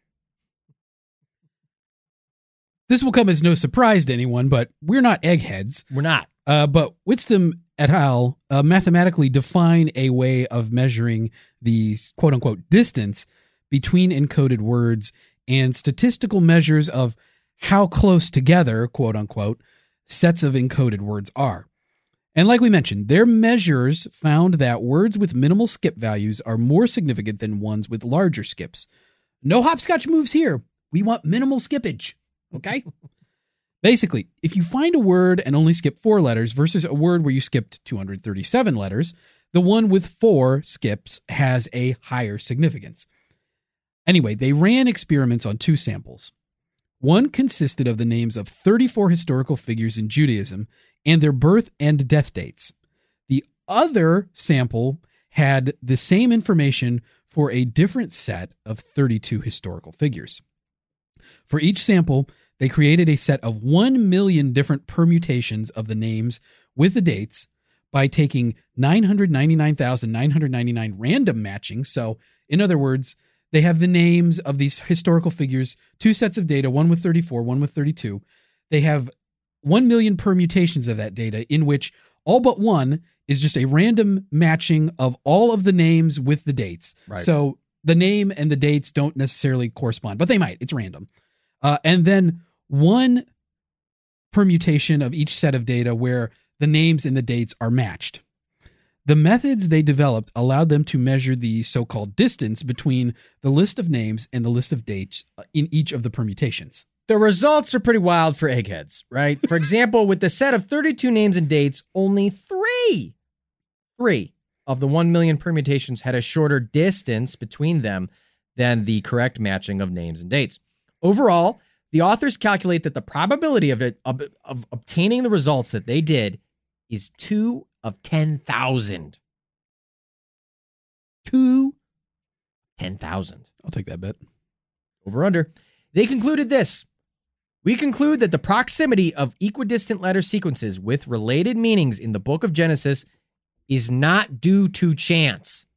This will come as no surprise to anyone, but we're not eggheads. We're not. Uh, but Whitstone et al. Uh, mathematically define a way of measuring the quote-unquote distance between encoded words and statistical measures of how close together, quote-unquote, sets of encoded words are. And like we mentioned, their measures found that words with minimal skip values are more significant than ones with larger skips. No hopscotch moves here. We want minimal skippage. Okay? Basically, if you find a word and only skip four letters versus a word where you skipped two hundred thirty-seven letters, the one with four skips has a higher significance. Anyway, they ran experiments on two samples. One consisted of the names of thirty-four historical figures in Judaism and their birth and death dates. The other sample had the same information for a different set of thirty-two historical figures. For each sample, they created a set of one million different permutations of the names with the dates by taking nine hundred ninety-nine thousand nine hundred ninety-nine random matching. So, in other words, they have the names of these historical figures, two sets of data, one with thirty-four, one with thirty-two. They have one million permutations of that data, in which all but one is just a random matching of all of the names with the dates. Right. So the name and the dates don't necessarily correspond, but they might. It's random. Uh, and then one permutation of each set of data where the names and the dates are matched. The methods they developed allowed them to measure the so-called distance between the list of names and the list of dates in each of the permutations. The results are pretty wild for eggheads, right? For example, with the set of thirty-two names and dates, only three, three of the one million permutations had a shorter distance between them than the correct matching of names and dates. Overall, the authors calculate that the probability of it of, of obtaining the results that they did is two of ten thousand. Two, ten thousand. I'll take that bet. Over under. They concluded this. We conclude that the proximity of equidistant letter sequences with related meanings in the book of Genesis is not due to chance.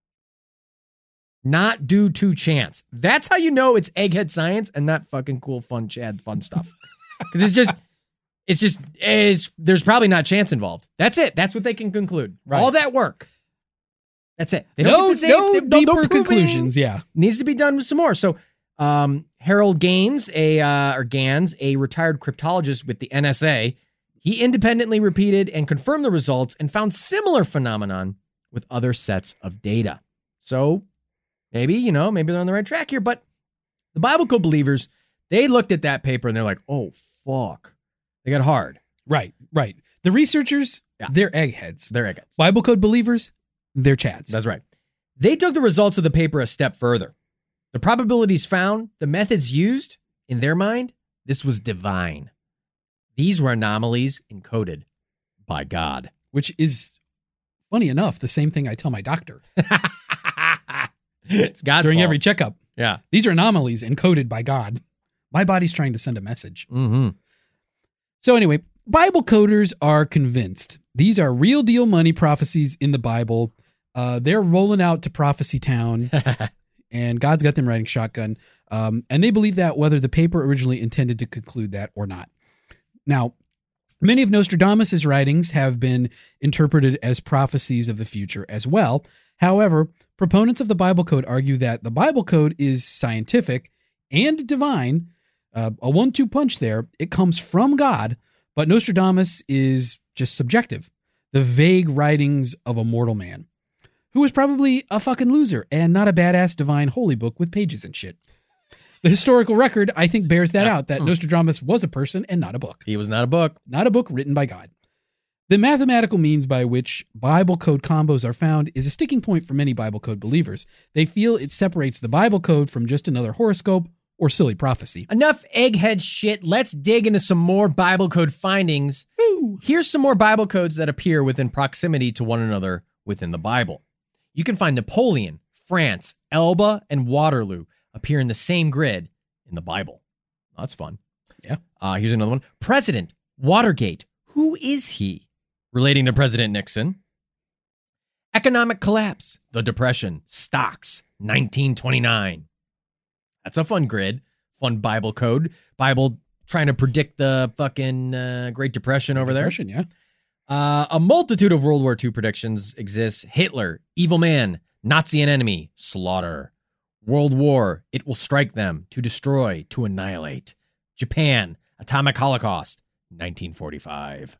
Not due to chance. That's how you know it's egghead science and not fucking cool, fun, Chad, fun stuff. Because it's just, it's just, it's, there's probably not chance involved. That's it. That's what they can conclude. Right. All that work. That's it. They No, don't get to say, no they- deeper proving. conclusions. Yeah. Needs to be done with some more. So, um, Harold Gaines, a uh, or Gans, a retired cryptologist with the N S A, he independently repeated and confirmed the results and found similar phenomenon with other sets of data. So maybe, you know, maybe they're on the right track here. But the Bible Code believers, they looked at that paper and they're like, oh, fuck. They got hard. Right, right. The researchers, Yeah. they're eggheads. They're eggheads. Bible Code believers, they're chads. That's right. They took the results of the paper a step further. The probabilities found, the methods used, in their mind, this was divine. These were anomalies encoded by God. Which is, funny enough, the same thing I tell my doctor It's God's during fault. every checkup. Yeah. These are anomalies encoded by God. My body's trying to send a message. Mm-hmm. So anyway, Bible coders are convinced these are real deal money prophecies in the Bible. Uh, they're rolling out to Prophecy Town, and God's got them riding shotgun. Um, and they believe that whether the paper originally intended to conclude that or not. Now, Many of Nostradamus' writings have been interpreted as prophecies of the future as well. However, proponents of the Bible Code argue that the Bible Code is scientific and divine, uh, a one two punch there. It comes from God, but Nostradamus is just subjective, the vague writings of a mortal man, who was probably a fucking loser and not a badass divine holy book with pages and shit. The historical record, I think, bears that out, that Nostradamus was a person and not a book. He was not a book. Not a book written by God. The mathematical means by which Bible Code combos are found is a sticking point for many Bible Code believers. They feel it separates the Bible Code from just another horoscope or silly prophecy. Enough egghead shit. Let's dig into some more Bible Code findings. Woo. Here's some more Bible codes that appear within proximity to one another within the Bible. You can find Napoleon, France, Elba, and Waterloo appear in the same grid in the Bible. That's fun. Yeah. Uh, here's another one. President Watergate. Who is he? Relating to President Nixon. Economic collapse. The Depression. Stocks. nineteen twenty-nine. That's a fun grid. Fun Bible code. Bible trying to predict the fucking uh, Great Depression over there. Depression, yeah. Uh, a multitude of World War Two predictions exists. Hitler. Evil man. Nazi and enemy. Slaughter. World War, it will strike them, to destroy, to annihilate. Japan, atomic holocaust, nineteen forty-five.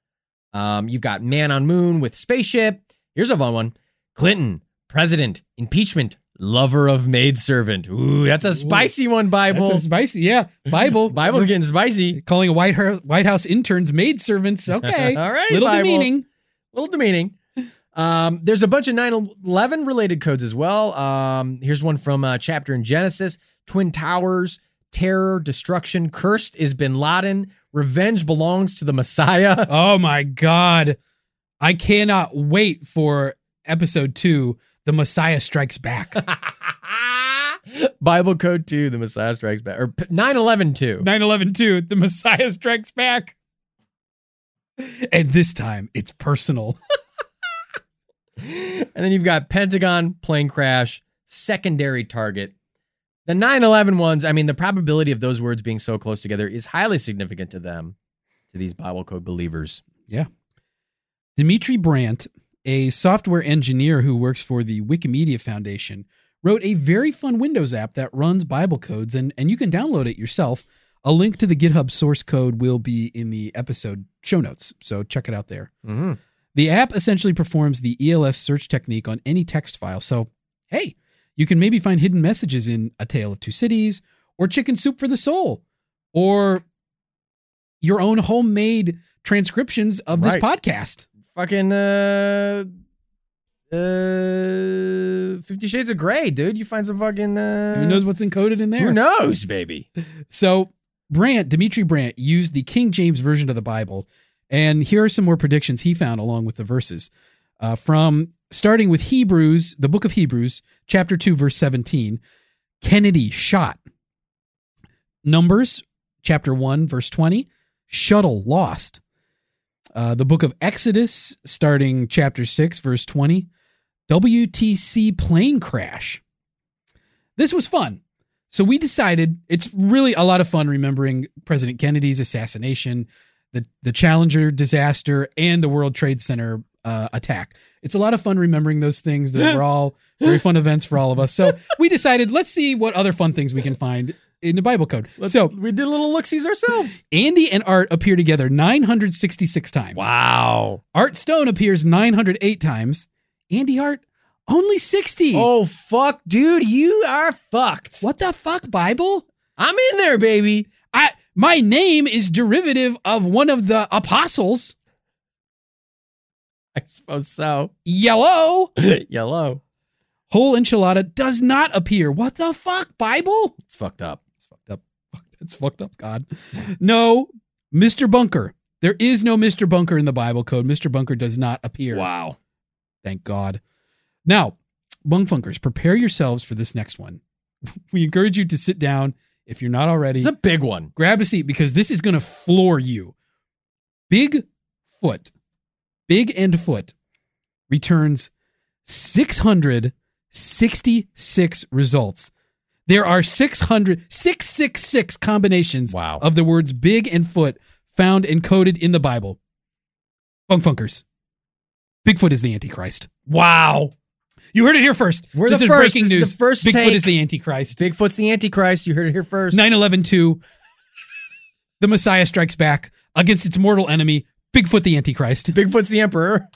Um, you've got man on moon with spaceship. Here's a fun one. Clinton, president, impeachment, lover of maidservant. Ooh, that's a spicy one, Bible. That's a spicy, yeah. Bible. Bible's getting spicy. Calling a White House, White House interns maidservants. Okay. All right, Little Bible. demeaning. Little demeaning. Um, there's a bunch of nine eleven related codes as well. Um, here's one from a chapter in Genesis. Twin Towers, terror, destruction, cursed is Bin Laden, revenge belongs to the Messiah. Oh my God. I cannot wait for episode two, The Messiah Strikes Back. Bible code two, the Messiah strikes back. Or nine eleven two. nine eleven two, The Messiah Strikes Back. And this time it's personal. And then you've got Pentagon, plane crash, secondary target. The nine eleven ones, I mean, the probability of those words being so close together is highly significant to them, to these Bible code believers. Yeah. Dimitri Brandt, a software engineer who works for the Wikimedia Foundation, wrote a very fun Windows app that runs Bible codes, and, and you can download it yourself. A link to the GitHub source code will be in the episode show notes, so check it out there. Mm-hmm. The app essentially performs the E L S search technique on any text file. So, hey, you can maybe find hidden messages in A Tale of Two Cities, or Chicken Soup for the Soul, or your own homemade transcriptions of this Right. podcast. Fucking uh, uh, Fifty Shades of Grey, dude. You find some fucking... Uh, Who knows what's encoded in there? Who knows, baby? So, Brandt, Dimitri Brandt, used the King James Version of the Bible. And here are some more predictions he found along with the verses. Uh, from starting with Hebrews, the book of Hebrews, chapter two, verse seventeen, Kennedy shot. Numbers, chapter one, verse twenty, shuttle lost. Uh, the book of Exodus, starting chapter six, verse twenty, W T C plane crash. This was fun. So we decided, it's really a lot of fun remembering President Kennedy's assassination, the the Challenger disaster, and the World Trade Center uh, attack. It's a lot of fun remembering those things that were all very fun events for all of us. So we decided, let's see what other fun things we can find in the Bible code. Let's, so we did little look-sees ourselves. Andy and Art appear together nine hundred sixty-six times. Wow. Art Stone appears nine hundred eight times. Andy Art, only sixty. Oh, fuck, dude. You are fucked. What the fuck, Bible? I'm in there, baby. I my name is derivative of one of the apostles. I suppose so. Yellow. Yellow. Whole enchilada does not appear. What the fuck, Bible? It's fucked up. It's fucked up. It's fucked up, God. No, Mister Bunker. There is no Mister Bunker in the Bible code. Mister Bunker does not appear. Wow. Thank God. Now, Bunkfunkers, prepare yourselves for this next one. We encourage you to sit down if you're not already. It's a big one. Grab a seat because this is going to floor you. Big Foot, Big and Foot returns six hundred sixty-six results. There are six hundred, six hundred sixty-six combinations Wow. of the words big and foot found encoded in the Bible. Bunk Funkers. Bigfoot is the Antichrist. Wow. You heard it here first. We're this the is first. breaking This news. is the first Bigfoot take. is the Antichrist. Bigfoot's the Antichrist. You heard it here first. nine eleven two. The Messiah strikes back against its mortal enemy, Bigfoot the Antichrist. Bigfoot's the Emperor.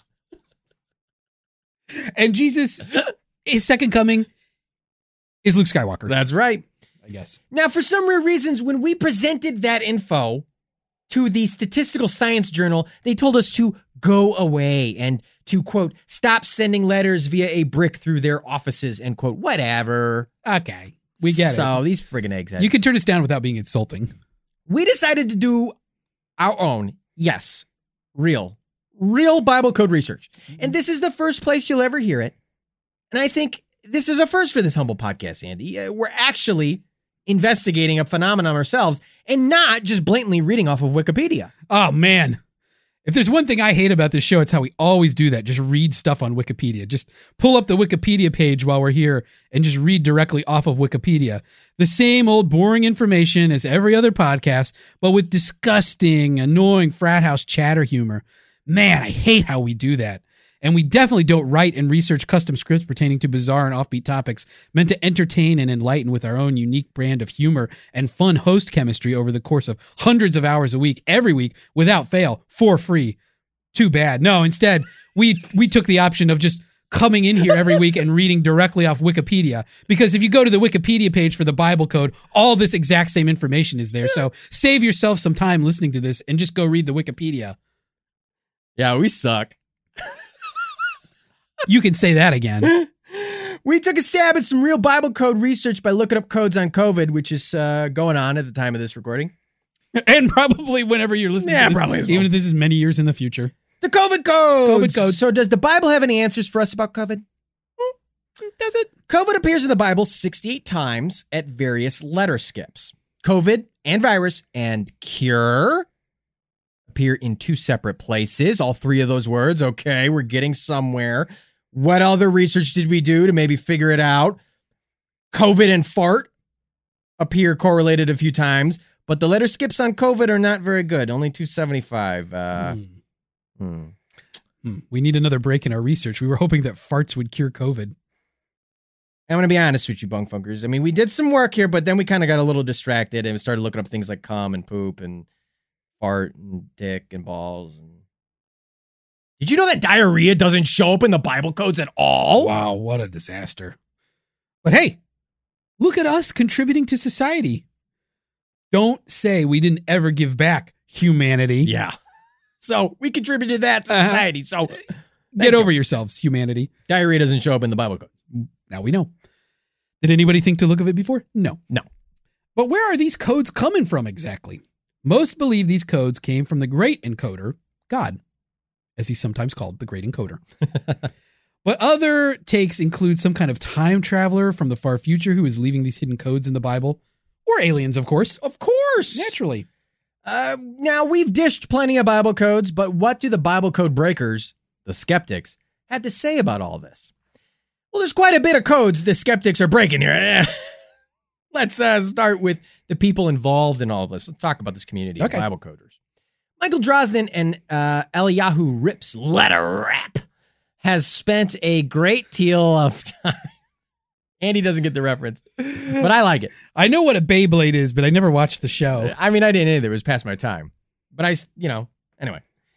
And Jesus, his second coming, is Luke Skywalker. That's right. I guess. Now, for some weird reasons, when we presented that info to the Statistical Science Journal, they told us to go away and to, quote, stop sending letters via a brick through their offices, end quote, whatever. Okay. We get so, it. So, these friggin' eggheads. You can turn us down without being insulting. We decided to do our own, yes, real, real Bible code research. And this is the first place you'll ever hear it. And I think this is a first for this humble podcast, Andy. Uh, we're actually investigating a phenomenon ourselves and not just blatantly reading off of Wikipedia. Oh, man. If there's one thing I hate about this show, it's how we always do that. Just read stuff on Wikipedia. Just pull up the Wikipedia page while we're here and just read directly off of Wikipedia. The same old boring information as every other podcast, but with disgusting, annoying frat house chatter humor. Man, I hate how we do that. And we definitely don't write and research custom scripts pertaining to bizarre and offbeat topics meant to entertain and enlighten with our own unique brand of humor and fun host chemistry over the course of hundreds of hours a week, every week, without fail, for free. Too bad. No, instead, we we took the option of just coming in here every week and reading directly off Wikipedia. Because if you go to the Wikipedia page for the Bible code, all this exact same information is there. So save yourself some time listening to this and just go read the Wikipedia. Yeah, we suck. You can say that again. We took a stab at some real Bible code research by looking up codes on COVID, which is uh, going on at the time of this recording. And probably whenever you're listening Yeah, to this, probably as well. even if this is many years in the future. The COVID codes. COVID codes. So does the Bible have any answers for us about COVID? Does it? COVID appears in the Bible sixty-eight times at various letter skips. COVID and virus and cure appear in two separate places. All three of those words. Okay, we're getting somewhere. What other research did we do to maybe figure it out? COVID and fart appear correlated a few times, but the letter skips on COVID are not very good. Only two seventy-five. Uh, Hmm. hmm. Hmm. We need another break in our research. We were hoping that farts would cure COVID. I'm going to be honest with you, bunk funkers. I mean, we did some work here, but then we kind of got a little distracted and started looking up things like cum and poop and fart and dick and balls. And did you know that diarrhea doesn't show up in the Bible codes at all? Wow, what a disaster. But hey, look at us contributing to society. Don't say we didn't ever give back, humanity. Yeah. So we contributed to that to Uh-huh. society. So Get you. over yourselves, humanity. diarrhea doesn't show up in the Bible codes. Now we know. Did anybody think to look of it before? No. No. But where are these codes coming from exactly? Most believe these codes came from the great encoder, God, as he's sometimes called, the great encoder. But other takes include some kind of time traveler from the far future who is leaving these hidden codes in the Bible, or aliens, of course. Of course. Naturally. Uh, now, we've dished plenty of Bible codes, but what do the Bible code breakers, the skeptics, have to say about all this? Well, there's quite a bit of codes the skeptics are breaking here. Let's uh, start with the people involved in all of this. Let's talk about this community Okay. of Bible coders. Michael Drosnin and uh, Eliyahu Ripp's letter rap has spent a great deal of time. Andy doesn't get the reference, but I like it. I know what a Beyblade is, but I never watched the show. I mean, I didn't either. It was past my time. But I, you know, anyway.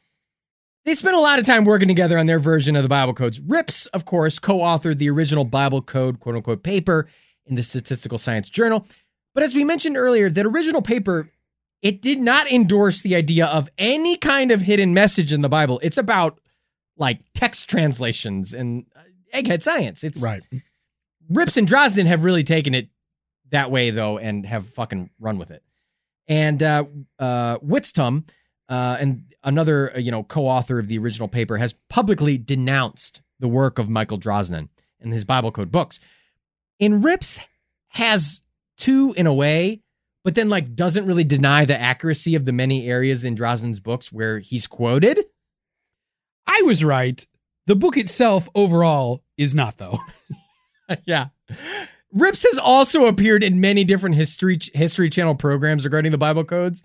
They spent a lot of time working together on their version of the Bible codes. Rips, of course, co-authored the original Bible code, quote-unquote, paper in the Statistical Science Journal. But as we mentioned earlier, that original paper, it did not endorse the idea of any kind of hidden message in the Bible. It's about, like, text translations and egghead science. It's Right. Rips and Drosnin have really taken it that way, though, and have fucking run with it. And uh, uh, Whitstone, uh, and another, uh, you know, co-author of the original paper, has publicly denounced the work of Michael Drosnin and his Bible code books. And Rips has two in a way, but then, like, doesn't really deny the accuracy of the many areas in Drosnin's books where he's quoted. I was right. The book itself overall is not, though. Yeah. Rips has also appeared in many different history History Channel programs regarding the Bible codes.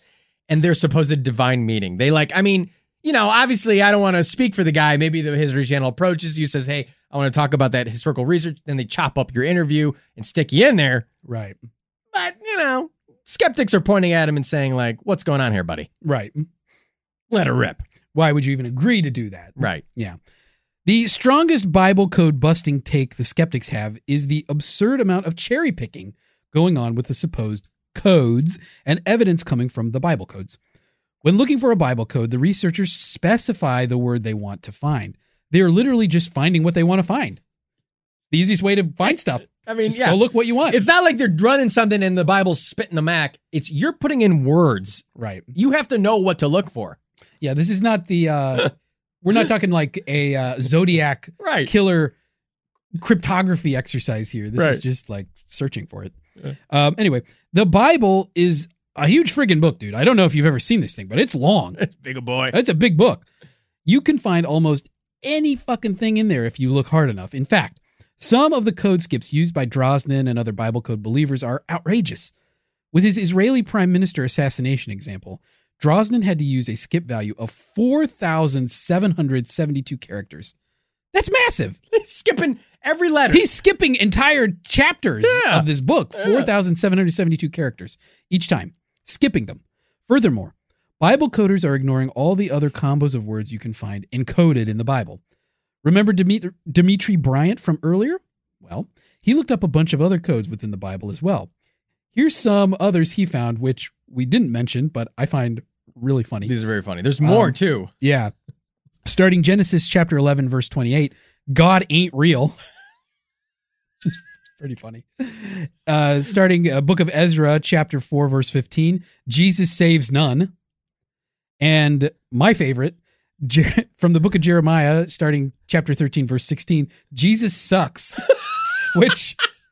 and their supposed divine meaning. They like, I mean, you know, obviously I don't want to speak for the guy. Maybe the History Channel approaches you, says, hey, I want to talk about that historical research. Then they chop up your interview and stick you in there. Right. But, you know, skeptics are pointing at him and saying, like, what's going on here, buddy? Right. Let her rip. Why would you even agree to do that? Right. Yeah. The strongest Bible code busting take the skeptics have is the absurd amount of cherry picking going on with the supposed codes and evidence coming from the Bible codes. When looking for a Bible code, the researchers specify the word they want to find. They are literally just finding what they want to find. The easiest way to find stuff. I mean, just yeah. go look what you want. It's not like they're running something and the Bible's spitting a mac. It's you're putting in words. Right. You have to know what to look for. Yeah, this is not the, uh, we're not talking like a uh, Zodiac Right. killer cryptography exercise here. This Right. is just like searching for it. Um, anyway, the Bible is a huge friggin' book, dude. I don't know if you've ever seen this thing, but it's long. It's big a boy. It's a big book. You can find almost any fucking thing in there if you look hard enough. In fact, some of the code skips used by Drosnin and other Bible code believers are outrageous. With his Israeli prime minister assassination example, Drosnin had to use a skip value of four thousand seven hundred seventy-two characters. That's massive. He's skipping every letter. He's skipping entire chapters Yeah. of this book, Yeah. four thousand seven hundred seventy-two characters each time, skipping them. Furthermore, Bible coders are ignoring all the other combos of words you can find encoded in the Bible. Remember Dimitri, Dimitri Bryant from earlier? Well, he looked up a bunch of other codes within the Bible as well. Here's some others he found, which we didn't mention, but I find really funny. These are very funny. There's more, Um, too. Yeah. Starting Genesis chapter eleven, verse twenty-eight, God ain't real. Just pretty funny. Uh, starting uh, Book of Ezra, chapter four, verse fifteen, Jesus saves none. And my favorite, Jer- from the book of Jeremiah, starting chapter thirteen, verse sixteen, Jesus sucks. Which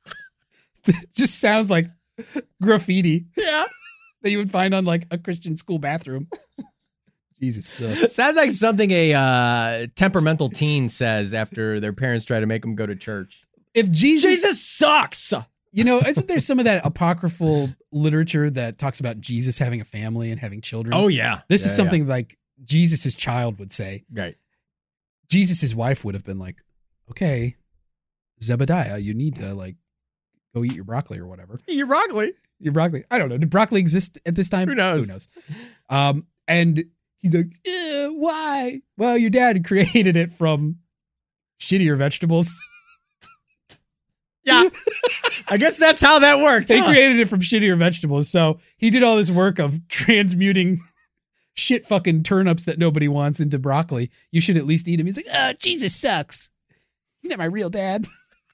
just sounds like graffiti. Yeah. That you would find on like a Christian school bathroom. Jesus sucks. Sounds like something a uh, temperamental teen says after their parents try to make them go to church. If Jesus, Jesus sucks. you know, isn't there some of that apocryphal literature that talks about Jesus having a family and having children? Oh, yeah. This Yeah, is something like Jesus's child would say. Yeah. Right. Jesus's wife would have been like, okay, Zebediah, you need to like go eat your broccoli or whatever. You're broccoli. Your broccoli. I don't know. Did broccoli exist at this time? Who knows? Who knows? Um, and he's like, eh, why? Well, your dad created it from shittier vegetables. Yeah. I guess that's how that worked. They huh? created it from shittier vegetables. So he did all this work of transmuting shit fucking turnips that nobody wants into broccoli. You should at least eat him. He's like, oh, Jesus sucks. He's not my real dad.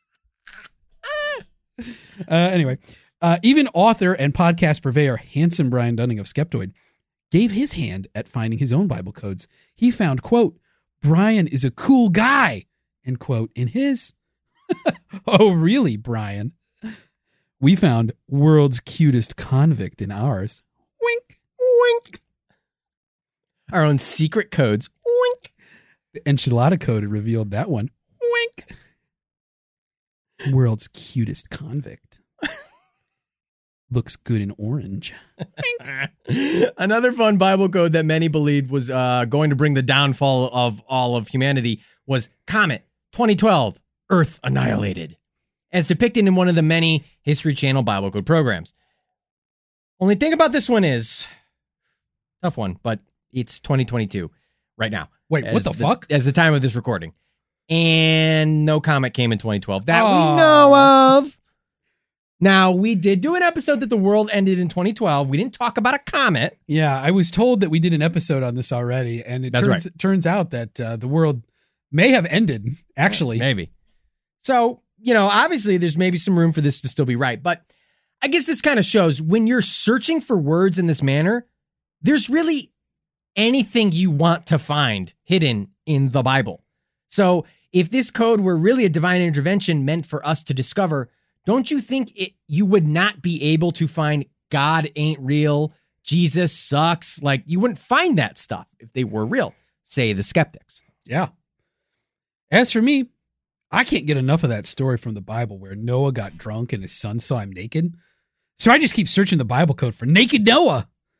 uh, anyway, uh, even author and podcast purveyor Handsome Brian Dunning of Skeptoid gave his hand at finding his own Bible codes. He found, quote, Brian is a cool guy, end quote, in his. Oh, really, Brian? We found world's cutest convict in ours. Wink, wink. Our own secret codes. Wink. The enchilada code revealed that one. Wink. World's cutest convict. Looks good in orange. Another fun Bible code that many believed was uh, going to bring the downfall of all of humanity was Comet twenty twelve, Earth Annihilated, as depicted in one of the many History Channel Bible code programs. Only thing about this one is, tough one, but it's twenty twenty-two right now. Wait, as what the, fuck? As the time of this recording. And no comet came in twenty twelve that Aw. we know of. Now, we did do an episode that the world ended in twenty twelve. We didn't talk about a comet. Yeah, I was told that we did an episode on this already, and it That's turns, right. turns out that uh, the world may have ended, actually. Maybe. So, you know, obviously there's maybe some room for this to still be right. But I guess this kind of shows when you're searching for words in this manner, there's really anything you want to find hidden in the Bible. So if this code were really a divine intervention meant for us to discover, don't you think it you would not be able to find God ain't real, Jesus sucks? Like, you wouldn't find that stuff if they were real, say the skeptics. Yeah. As for me, I can't get enough of that story from the Bible where Noah got drunk and his son saw him naked. So I just keep searching the Bible code for naked Noah.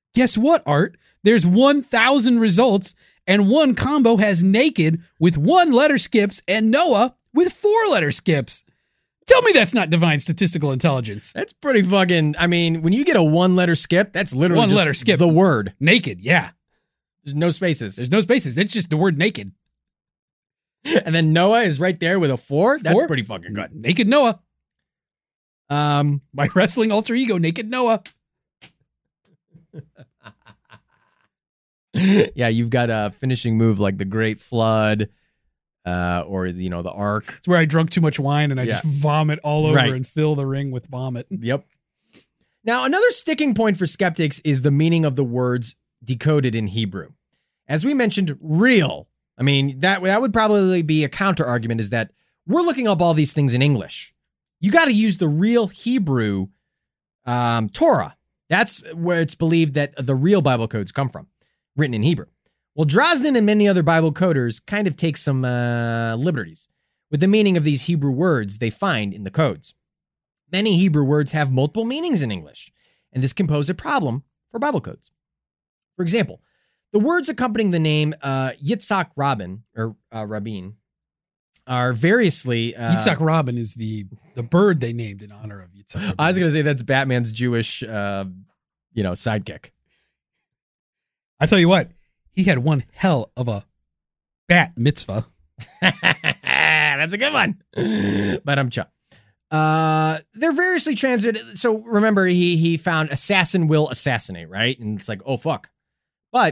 Guess what, Art? There's one thousand results, and one combo has naked with one letter skips and Noah with four letter skips. Tell me that's not divine statistical intelligence. That's pretty fucking, I mean, when you get a one letter skip, that's literally One just letter skip. the word. Naked, yeah. There's no spaces. There's no spaces. It's just the word naked. And then Noah is right there with a four. That's Four? pretty fucking good. Naked Noah. Um, My wrestling alter ego, Naked Noah. yeah, you've got a finishing move like the Great Flood, uh, or you know the Ark. It's where I drunk too much wine and I Yeah. just vomit all over Right. and fill the ring with vomit. Yep. Now, another sticking point for skeptics is the meaning of the words decoded in Hebrew. As we mentioned, real. I mean, that that would probably be a counter argument, is that we're looking up all these things in English. You got to use the real Hebrew um, Torah. That's where it's believed that the real Bible codes come from, written in Hebrew. Well, Drosnin and many other Bible coders kind of take some uh, liberties with the meaning of these Hebrew words they find in the codes. Many Hebrew words have multiple meanings in English, and this can pose a problem for Bible codes. For example, the words accompanying the name uh, Yitzhak Rabin, or uh, Rabin, are variously... Uh, Yitzhak Rabin is the, the bird they named in honor of Yitzhak Rabin. I was going to say that's Batman's Jewish, uh, you know, sidekick. I tell you what, he had one hell of a bat mitzvah. That's a good one. But I'm Chuck. Uh, they're variously translated. So remember, he he found assassin will assassinate, right? And it's like, oh, fuck. But,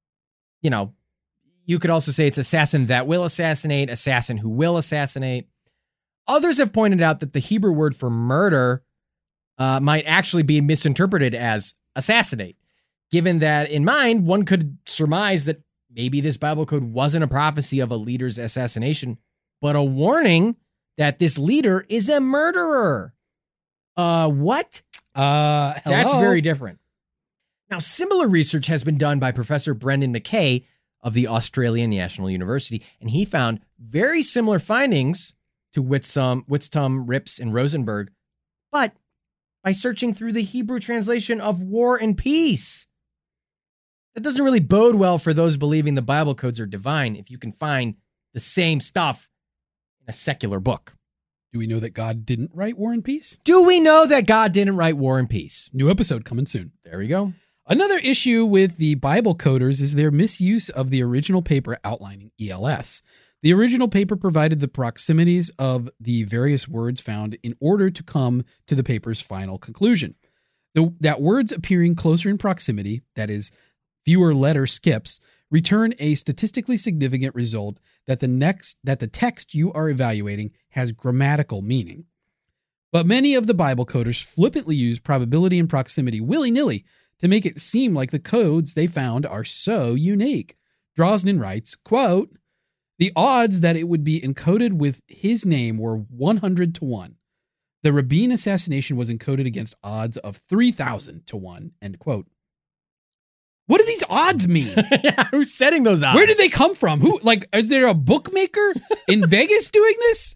you know, you could also say it's assassin that will assassinate, assassin who will assassinate. Others have pointed out that the Hebrew word for murder uh, might actually be misinterpreted as assassinate, given that in mind, one could surmise that maybe this Bible code wasn't a prophecy of a leader's assassination, but a warning that this leader is a murderer. Uh, what? Uh, hello? That's very different. Now, similar research has been done by Professor Brendan McKay of the Australian National University, and he found very similar findings to Whitsom, Whitsom, Rips, and Rosenberg, but by searching through the Hebrew translation of War and Peace. That doesn't really bode well for those believing the Bible codes are divine if you can find the same stuff in a secular book. Do we know that God didn't write War and Peace? Do we know that God didn't write War and Peace? New episode coming soon. There we go. Another issue with the Bible coders is their misuse of the original paper outlining E L S. The original paper provided the proximities of the various words found in order to come to the paper's final conclusion. The, that words appearing closer in proximity, that is, fewer letter skips, return a statistically significant result that the next that the text you are evaluating has grammatical meaning. But many of the Bible coders flippantly use probability and proximity willy-nilly to make it seem like the codes they found are so unique. Drosnin writes, quote, "The odds that it would be encoded with his name were one hundred to one. The Rabin assassination was encoded against odds of three thousand to one, end quote." What do these odds mean? Yeah, who's setting those odds? Where did they come from? Who, like, is there a bookmaker in Vegas doing this?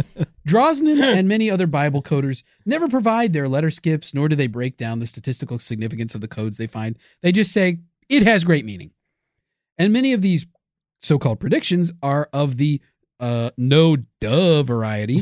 Drosnin and many other Bible coders never provide their letter skips, nor do they break down the statistical significance of the codes they find. They just say, it has great meaning. And many of these so-called predictions are of the uh, no duh variety.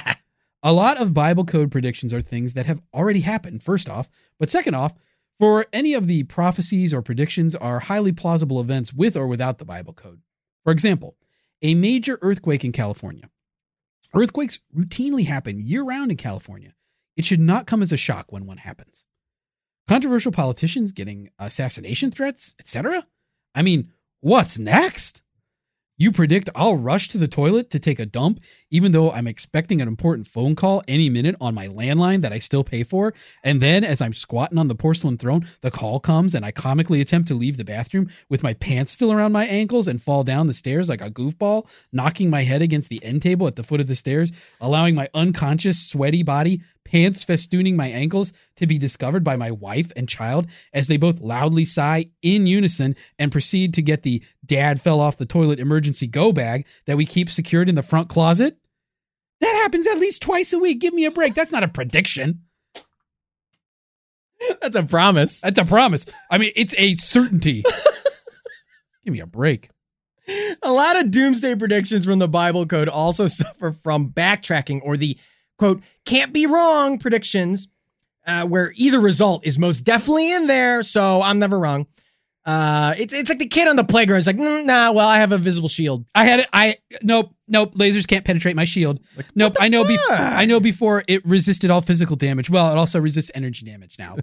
A lot of Bible code predictions are things that have already happened, first off. But second off, for any of the prophecies or predictions are highly plausible events with or without the Bible code. For example, a major earthquake in California. Earthquakes routinely happen year-round in California. It should not come as a shock when one happens. Controversial politicians getting assassination threats, et cetera. I mean, what's next? You predict I'll rush to the toilet to take a dump, even though I'm expecting an important phone call any minute on my landline that I still pay for. And then as I'm squatting on the porcelain throne, the call comes and I comically attempt to leave the bathroom with my pants still around my ankles and fall down the stairs like a goofball, knocking my head against the end table at the foot of the stairs, allowing my unconscious, sweaty body, pants festooning my ankles, to be discovered by my wife and child as they both loudly sigh in unison and proceed to get the dad fell off the toilet emergency go bag that we keep secured in the front closet. That happens at least twice a week. Give me a break. That's not a prediction. That's a promise. That's a promise. I mean, it's a certainty. Give me a break. A lot of doomsday predictions from the Bible code also suffer from backtracking or the, quote, can't be wrong predictions, uh, where either result is most definitely in there, so I'm never wrong. Uh, it's it's like the kid on the playground. It's like, mm, nah, well, I have a visible shield. I had it. I nope, nope. Lasers can't penetrate my shield. Like, nope. I know. Be- fuck? I know. Before it resisted all physical damage. Well, it also resists energy damage now.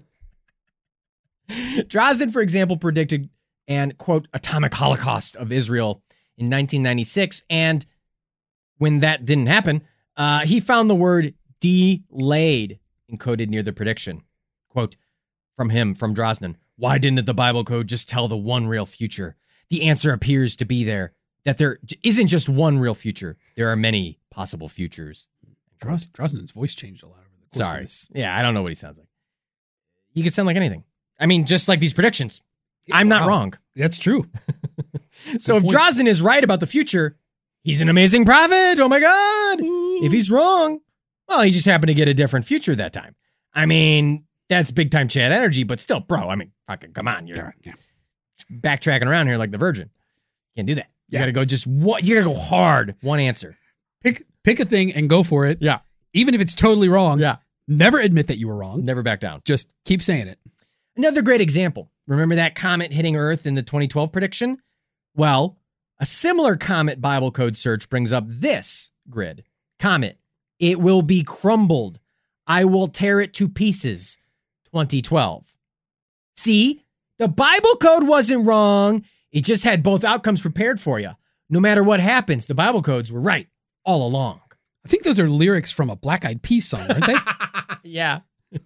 Drosnin, for example, predicted an, quote, atomic holocaust of Israel in nineteen ninety-six. And when that didn't happen, uh, he found the word delayed encoded near the prediction. Quote from him, from Drosnin. Why didn't the Bible code just tell the one real future? The answer appears to be there, that there isn't just one real future. There are many possible futures. Dros- Drosnin's voice changed a lot over the course Sorry. of this. Yeah, I don't know what he sounds like. He could sound like anything. I mean, just like these predictions. I'm not Wow. wrong. That's true. So if point. Drosnin is right about the future, he's an amazing prophet. Oh my God. If he's wrong, well, he just happened to get a different future that time. I mean, that's big time Chad energy, but still, bro, I mean, fucking come on. You're Yeah. backtracking around here like the Virgin. Can't do that. You Yeah. gotta go just what you gotta go hard. One answer. Pick pick a thing and go for it. Yeah. Even if it's totally wrong. Yeah. Never admit that you were wrong. Never back down. Just keep saying it. Another great example. Remember that comet hitting Earth in the twenty twelve prediction? Well, a similar comet Bible code search brings up this grid. Comet, it will be crumbled. I will tear it to pieces. twenty twelve. See, the Bible code wasn't wrong. It just had both outcomes prepared for you. No matter what happens, the Bible codes were right all along. I think those are lyrics from a Black Eyed Peas song, aren't they? Yeah.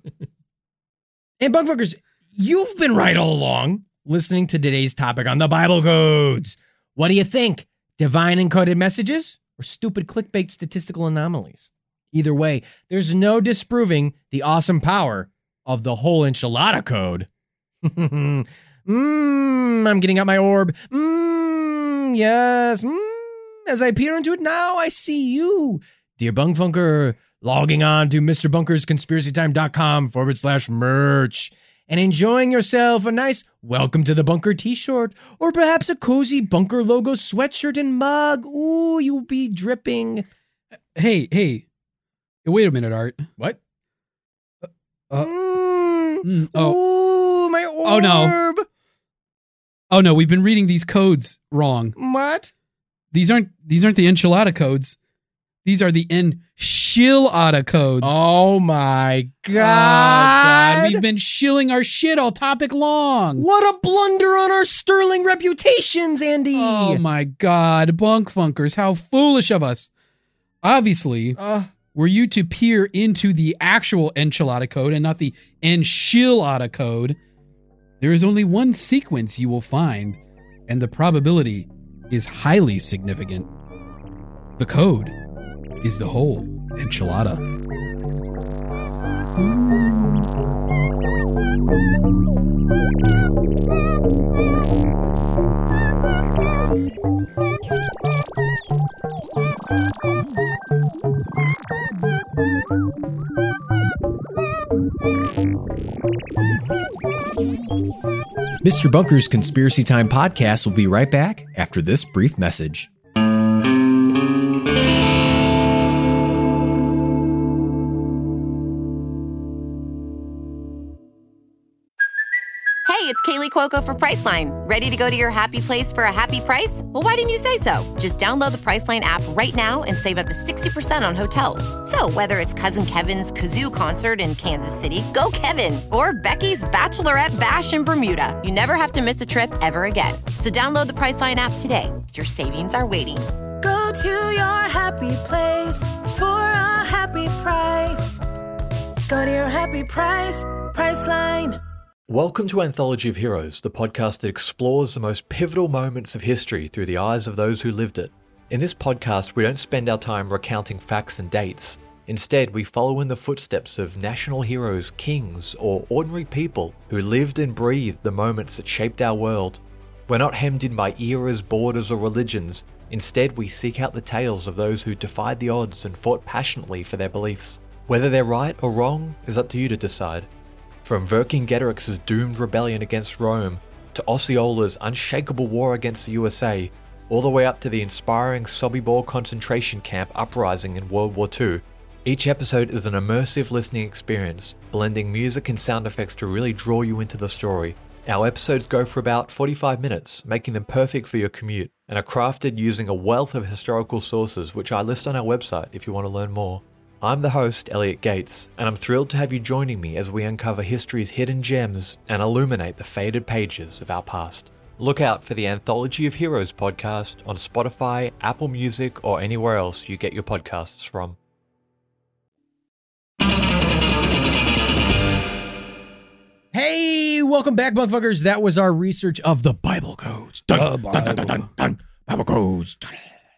And Bunkfuckers, you've been right all along listening to today's topic on the Bible codes. What do you think? Divine encoded messages or stupid clickbait statistical anomalies? Either way, there's no disproving the awesome power of the whole enchilada code. Mmm, I'm getting out my orb. Mmm, yes. Mmm, as I peer into it now, I see you, dear Bunkfunker, logging on to Mister Bunker's Conspiracy Time dot com forward slash merch and enjoying yourself a nice Welcome to the Bunker t-shirt or perhaps a cozy Bunker logo sweatshirt and mug. Ooh, you'll be dripping. Hey, hey. Wait a minute, Art. What? Uh, mm, mm, oh. Ooh, my orb. Oh, no. Oh no, we've been reading these codes wrong. What? These aren't these aren't the enchilada codes. These are the enchilada codes. Oh my God. Oh, God. We've been shilling our shit all topic long. What a blunder on our sterling reputations, Andy. Oh my God, Bunk Funkers, how foolish of us. Obviously, Uh, were you to peer into the actual enchilada code and not the enchilada code, there is only one sequence you will find, and the probability is highly significant. The code is the whole enchilada. Mister Bunker's Conspiracy Time podcast will be right back after this brief message. Hey, it's Kaylee Cuoco for Priceline. Ready to go to your happy place for a happy price? Well, why didn't you say so? Just download the Priceline app right now and save up to sixty percent on hotels. So whether it's Cousin Kevin's Kazoo Concert in Kansas City, go Kevin, or Becky's Bachelorette Bash in Bermuda, you never have to miss a trip ever again. So download the Priceline app today. Your savings are waiting. Go to your happy place for a happy price. Go to your happy price, Priceline. Welcome to Anthology of Heroes, the podcast that explores the most pivotal moments of history through the eyes of those who lived it. In this podcast, we don't spend our time recounting facts and dates. Instead, we follow in the footsteps of national heroes, kings, or ordinary people who lived and breathed the moments that shaped our world. We're not hemmed in by eras, borders, or religions. Instead, we seek out the tales of those who defied the odds and fought passionately for their beliefs. Whether they're right or wrong is up to you to decide. From Vercingetorix's doomed rebellion against Rome, to Osceola's unshakable war against the U S A, all the way up to the inspiring Sobibor concentration camp uprising in World War Two, each episode is an immersive listening experience, blending music and sound effects to really draw you into the story. Our episodes go for about forty-five minutes, making them perfect for your commute, and are crafted using a wealth of historical sources which I list on our website if you want to learn more. I'm the host, Elliot Gates, and I'm thrilled to have you joining me as we uncover history's hidden gems and illuminate the faded pages of our past. Look out for the Anthology of Heroes podcast on Spotify, Apple Music, or anywhere else you get your podcasts from. Hey, welcome back, motherfuckers. That was our research of the Bible codes. Dun, The dun, dun, dun, dun, dun. Bible codes. Dun.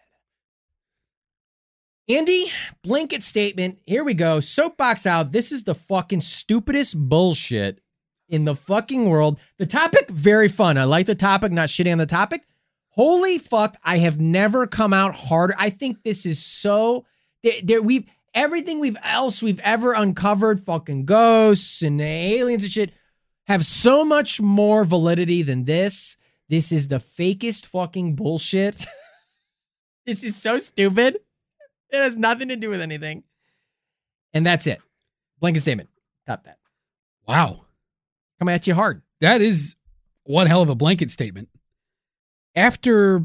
Andy, blanket statement. Here we go. Soapbox out. This is the fucking stupidest bullshit in the fucking world. The topic, very fun. I like the topic, not shitting on the topic. Holy fuck, I have never come out harder. I think this is so... There, there, we've everything we've else we've ever uncovered, fucking ghosts and aliens and shit, have so much more validity than this. This is the fakest fucking bullshit. This is so stupid. It has nothing to do with anything. And that's it. Blanket statement. Top that. Wow. Coming at you hard. That is one hell of a blanket statement. After...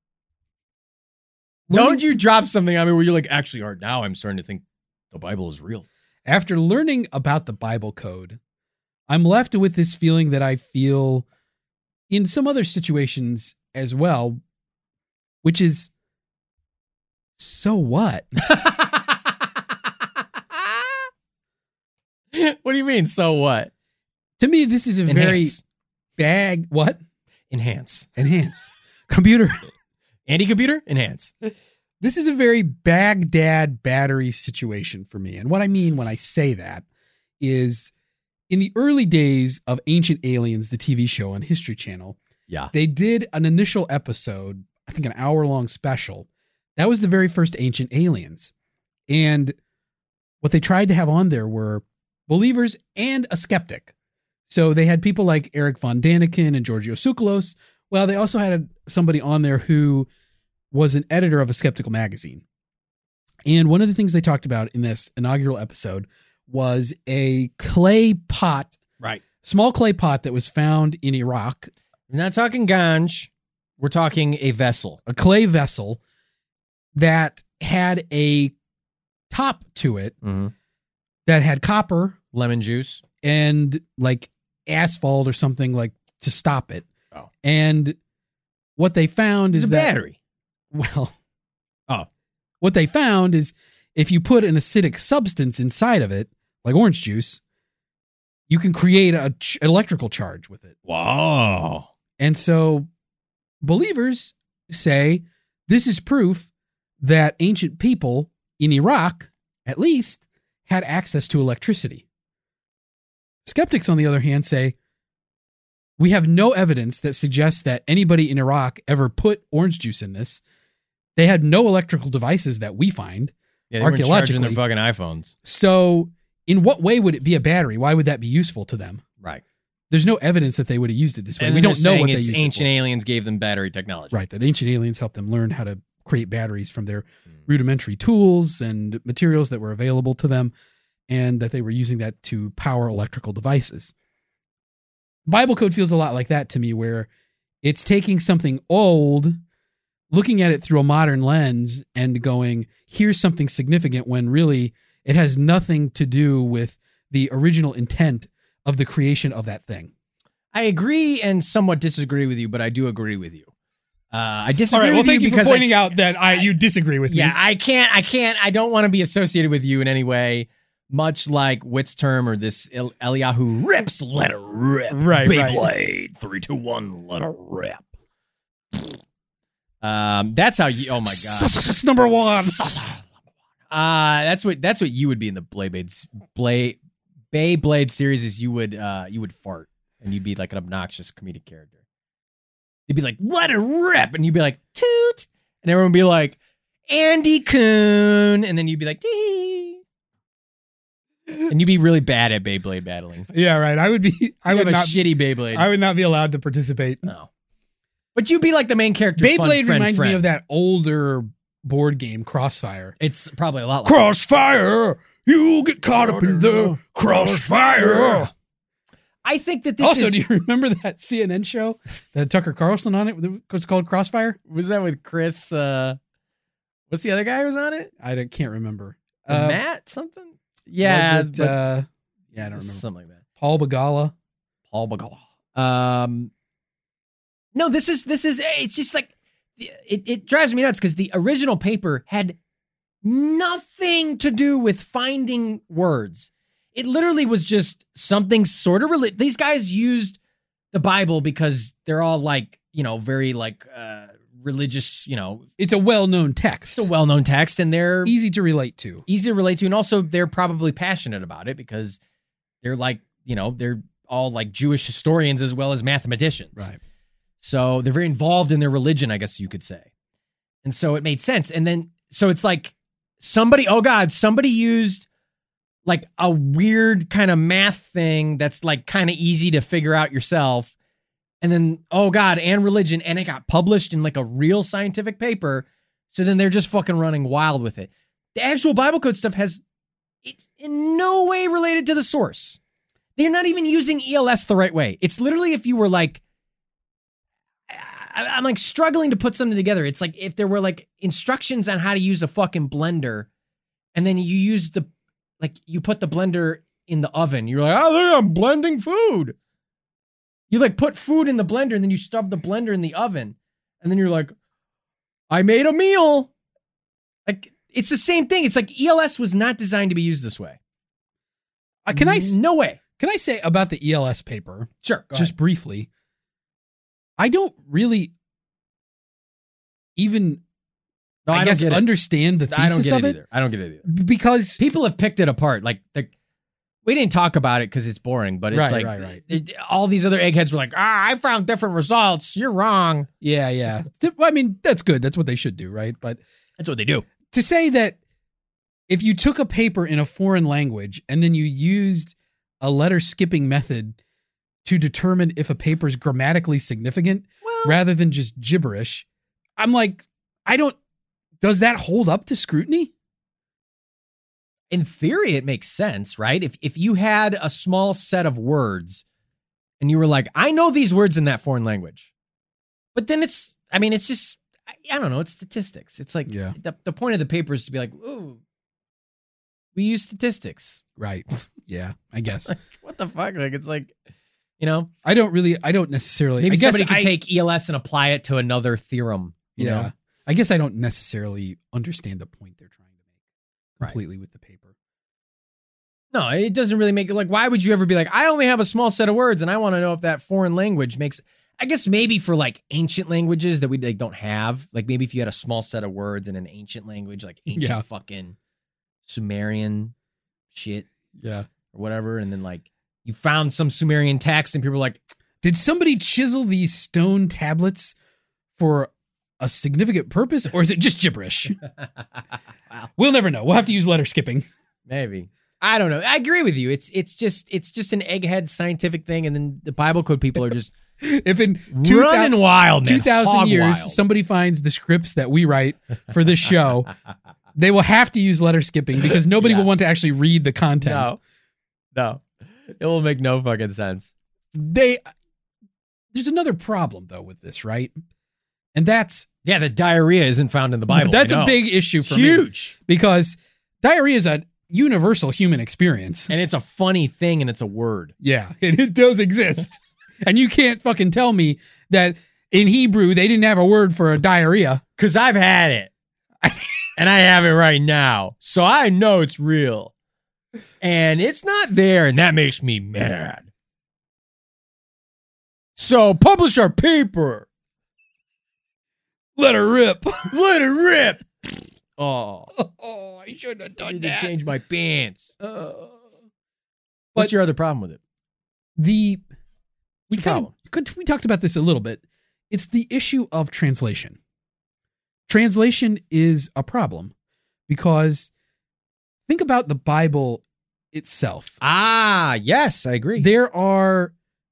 Don't you drop something on me where you're like, actually, Art, now I'm starting to think the Bible is real. After learning about the Bible code, I'm left with this feeling that I feel in some other situations as well, which is, so what? What do you mean, so what? To me, this is a Enhance. very bag, what? Enhance. Enhance. Computer. Anti-computer? Enhance. This is a very Baghdad battery situation for me. And what I mean when I say that is in the early days of Ancient Aliens, the T V show on History Channel, Yeah. they did an initial episode, I think an hour long special. That was the very first Ancient Aliens. And what they tried to have on there were believers and a skeptic. So they had people like Eric von Daniken and Giorgio Tsoukalos. Well, they also had somebody on there who was an editor of a skeptical magazine. And one of the things they talked about in this inaugural episode was a clay pot, Right. small clay pot that was found in Iraq, We're not talking ganj. We're talking a vessel. a clay vessel that had a top to it Mm-hmm. that had copper Lemon juice. and like asphalt or something like to stop it. Oh. And what they found It's is a that, battery. well, Oh. what they found is if you put an acidic substance inside of it, like orange juice, you can create a ch- an electrical charge with it. Wow. And so believers say this is proof that ancient people in Iraq, at least, had access to electricity. Skeptics, on the other hand, say we have no evidence that suggests that anybody in Iraq ever put orange juice in this. They had no electrical devices that we find. Yeah, they weren't charging their Archaeologically. fucking iPhones. So in what way would it be a battery? Why would that be useful to them? Right. There's no evidence that they would have used it this way. And We then don't they're know what saying they it's used ancient it aliens gave them battery technology. for. Right, that ancient aliens helped them learn how to create batteries from their rudimentary tools and materials that were available to them, and that they were using that to power electrical devices. Bible code feels a lot like that to me, where it's taking something old, looking at it through a modern lens and going, here's something significant, when really it has nothing to do with the original intent of the creation of that thing. I agree and somewhat disagree with you, but I do agree with you. Uh, I All disagree right, well, with thank you you for because pointing I, out that I you disagree with yeah, me. I can't, I can't, I don't want to be associated with you in any way, much like Witt's term or this El- Eliyahu rips, let it rip. Right, right. Beyblade, three, two, one, let it rip. Um, that's how you, oh my God. Number one. Uh, that's what, that's what you would be in the Beyblade, Blade, Beyblade series is you would, uh, you would fart and you'd be like an obnoxious comedic character. You'd be like, let it rip. And you'd be like, toot. And everyone would be like, Andy Coon. And then you'd be like, tee. And you'd be really bad at Beyblade battling. Yeah, right. I would be. I You would have a not. shitty Beyblade. I would not be allowed to participate. No. But you'd be like the main character. Beyblade reminds me of that older board game, Crossfire. It's probably a lot like Crossfire. You get caught up in the crossfire. I think that this Also, is... do you remember that C N N show that had Tucker Carlson on it? It was called Crossfire. Was that with Chris? Uh, what's the other guy who was on it? I don't, can't remember. Uh, Matt something? Yeah. was it, but- uh, yeah, I don't remember. Something like that. Paul Bagala. Paul Bagala. Um, no, this is, this is, it's just like, it, it drives me nuts because the original paper had nothing to do with finding words. It literally was just something sort of, reli- these guys used the Bible because they're all like, you know, very like uh, religious, you know. It's a well-known text. It's a well-known text and they're easy to relate to. Easy to relate to. And also they're probably passionate about it because they're like, you know, they're all like Jewish historians as well as mathematicians. Right. So they're very involved in their religion, I guess you could say. And so it made sense. And then, so it's like somebody, oh God, somebody used like a weird kind of math thing that's like kind of easy to figure out yourself. And then, oh God, and religion. And it got published in like a real scientific paper. So then they're just fucking running wild with it. The actual Bible code stuff has, it's in no way related to the source. They're not even using E L S the right way. It's literally if you were like, I, I'm like struggling to put something together. It's like if there were like instructions on how to use a fucking blender and then you use the, like you put the blender in the oven. You're like, oh, look, I'm blending food. You like put food in the blender and then you stuff the blender in the oven. And then you're like, I made a meal. Like it's the same thing. It's like E L S was not designed to be used this way. Uh, can I? No way. Can I say about the E L S paper? Sure. Go just ahead. briefly. I don't really even, No, I, I, guess, don't get it. understand the I don't thesis get of it it. either. I don't get it either. Because People have picked it apart. Like, the, we didn't talk about it because it's boring, but it's Right, like right, right. it- all these other eggheads were like, ah, I found different results. You're wrong. yeah, yeah. I mean, that's good. That's what they should do, right? But That's what they do. to say that if you took a paper in a foreign language and then you used a letter skipping method to determine if a paper is grammatically significant Well, rather than just gibberish, I'm like, I don't, does that hold up to scrutiny? in theory, it makes sense, right? If if you had a small set of words and you were like, I know these words in that foreign language, but then it's, I mean, it's just, I, I don't know, it's statistics. It's like Yeah. the, the point of the paper is to be like, ooh, we use statistics. Right. Yeah, I guess. Like, what the fuck? Like, it's like, you know, I don't really, I don't necessarily, maybe I guess somebody could I, take E L S and apply it to another theorem. You yeah. know? I guess I don't necessarily understand the point they're trying to make Right. completely with the paper. No, it doesn't really make it like, why would you ever be like, I only have a small set of words and I want to know if that foreign language makes, I guess maybe for like ancient languages that we like don't have, like maybe if you had a small set of words in an ancient language, like ancient Yeah. fucking Sumerian shit Yeah. or whatever. And then like you found some Sumerian text and people were like, Did somebody chisel these stone tablets for a significant purpose, or is it just gibberish? wow, We'll never know. We'll have to use letter skipping. maybe. I don't know. I agree with you. It's, it's just, it's just an egghead scientific thing. And then the Bible code people are just If in running wild, man. two thousand Hog years, wild. somebody finds the scripts that we write for this show, they will have to use letter skipping because nobody Yeah. will want to actually read the content. No, no, it will make no fucking sense. They, there's another problem though with this, right? And that's Yeah, the diarrhea isn't found in the Bible. that's I a know. big issue for me huge, because diarrhea is a universal human experience. and it's a funny thing, and it's a word. Yeah, and it does exist. And you can't fucking tell me that in Hebrew they didn't have a word for a diarrhea. Cause I've had it, and I have it right now, so I know it's real, and it's not there, and that makes me mad. So publish our paper. Let her rip. Let it rip. Oh, Oh, I shouldn't have I done need to that. change my pants. Uh, What's But- your other problem with it? the we the kind problem? of could we talked about this a little bit. It's the issue of translation. Translation is a problem because think about the Bible itself. Ah, yes, I agree. There are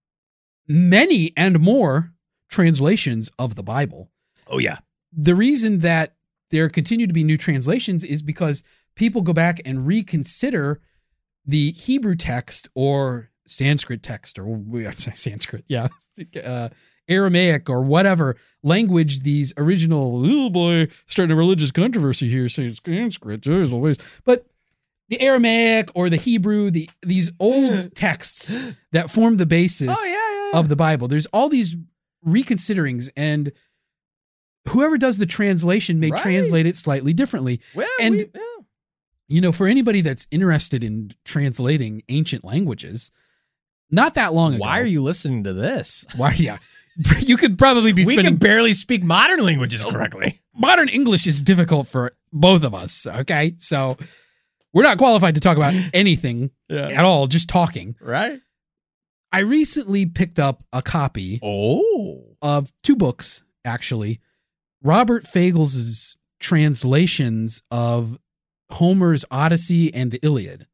many and more translations of the Bible. Oh, yeah. The reason that there continue to be new translations is because people go back and reconsider the Hebrew text or Sanskrit text, or we are saying Sanskrit, yeah, uh, Aramaic or whatever language these original, oh boy, starting a religious controversy here, saying Sanskrit, there's always, but the Aramaic or the Hebrew, the these old texts that form the basis Oh, yeah, yeah, yeah. of the Bible. There's all these reconsiderings, and whoever does the translation may Right. translate it slightly differently. Well, and we- yeah. you know, for anybody that's interested in translating ancient languages, not that long ago. Why are you listening to this? Why? Yeah, you could probably be We spending. can barely speak modern languages correctly. Modern English is difficult for both of us. Okay, so we're not qualified to talk about anything at all. Just talking. Right? I recently picked up a copy Oh. of two books, actually. Robert Fagles' translations of Homer's Odyssey and the Iliad.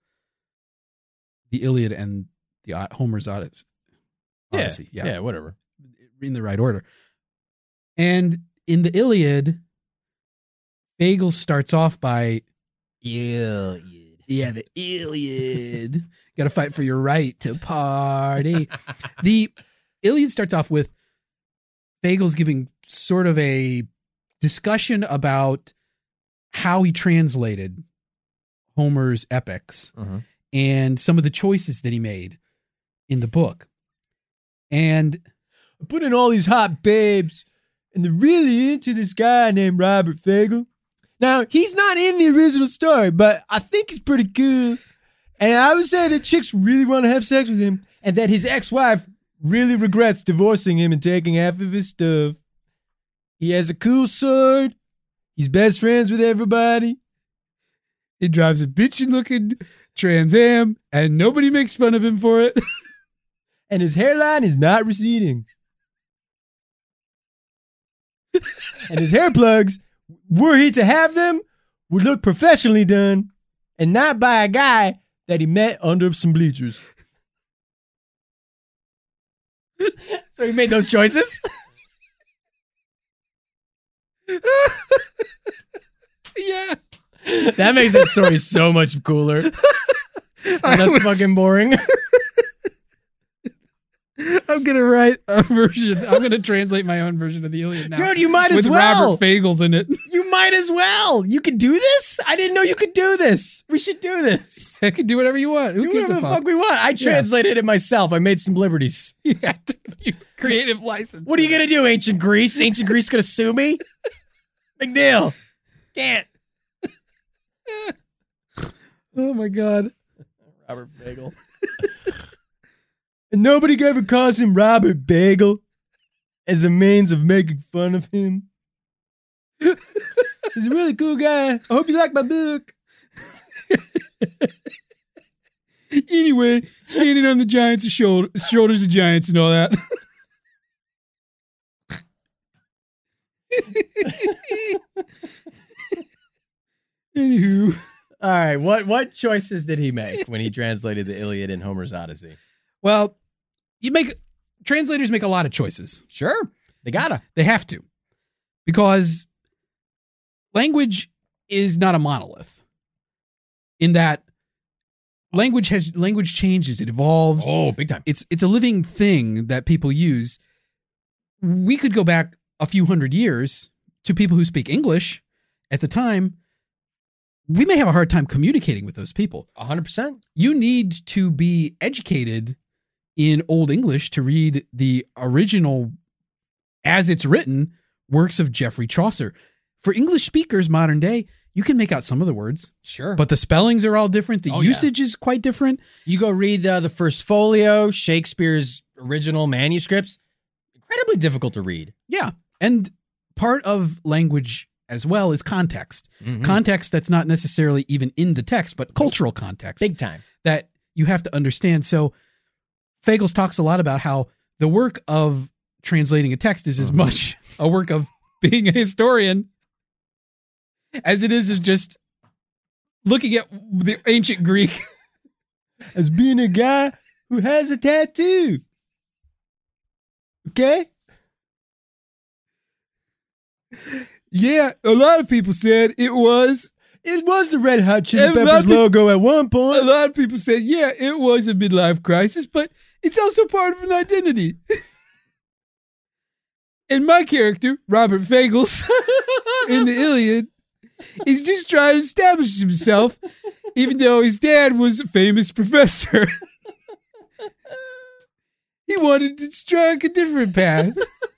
The Iliad and the O- Homer's Odyssey. Odyssey, yeah. Yeah, whatever. In the right order. And in the Iliad, Fagles starts off by, Yeah. yeah, the Iliad. Got to fight for your right to party. The Iliad starts off with Fagles giving sort of a discussion about how he translated Homer's epics Mhm. and some of the choices that he made in the book. And I put in all these hot babes, and they're really into this guy named Robert Fagel. Now, he's not in the original story, but I think he's pretty cool. And I would say that chicks really want to have sex with him, and that his ex-wife really regrets divorcing him and taking half of his stuff. He has a cool sword. He's best friends with everybody. he drives a bitchy looking Trans Am, and nobody makes fun of him for it. And his hairline is not receding. And his hair plugs, were he to have them, would look professionally done and not by a guy that he met under some bleachers. So he made those choices? Yeah. That makes that story so much cooler. And that's was- fucking boring. I'm gonna write a version. I'm gonna translate my own version of the Iliad now. Dude, you might as with well. Robert Fagles in it. You might as well. You could do this? I didn't know you could do this. We should do this. I can do whatever you want. Who Do gives whatever a the fuck? fuck we want. I translated it myself. I made some liberties. Yeah, you creative license. What are you gonna do, ancient Greece? Ancient Greece gonna sue me? Big deal. Can't. Oh my god. Robert Bagel. And nobody ever calls him Robert Bagel as a means of making fun of him. He's a really cool guy. I hope you like my book. Anyway, standing on the giants' shoulder, shoulders of giants and all that. Anywho, All right, what what choices did he make when he translated the Iliad and Homer's Odyssey? well, you make translators make a lot of choices. Sure, they gotta. They have to, because language is not a monolith. In that, language has language changes, it evolves. Oh, big time. It's it's a living thing that people use. We could go back a few hundred years to people who speak English at the time. We may have a hard time communicating with those people. A hundred percent. You need to be educated in Old English to read the original, as it's written, works of Geoffrey Chaucer. For English speakers modern day, you can make out some of the words, Sure. but the spellings are all different. The Oh, yeah. usage is quite different. You go read the, the first folio, Shakespeare's original manuscripts. Incredibly difficult to read. Yeah. And part of language as well is context. Mhm. Context that's not necessarily even in the text, but cultural context Big time. that you have to understand. So Fagles talks a lot about how the work of translating a text is as much a work of being a historian as it is of just looking at the ancient Greek as being a guy who has a tattoo. Okay? Yeah, a lot of people said it was. It was the Red Hot Chili And a lot Peppers of people- logo at one A point. lot of people said, yeah, it was a midlife crisis, but it's also part of an identity. And my character, Robert Fagles, in the Iliad, is just trying to establish himself, even though his dad was a famous professor. He wanted to strike a different path.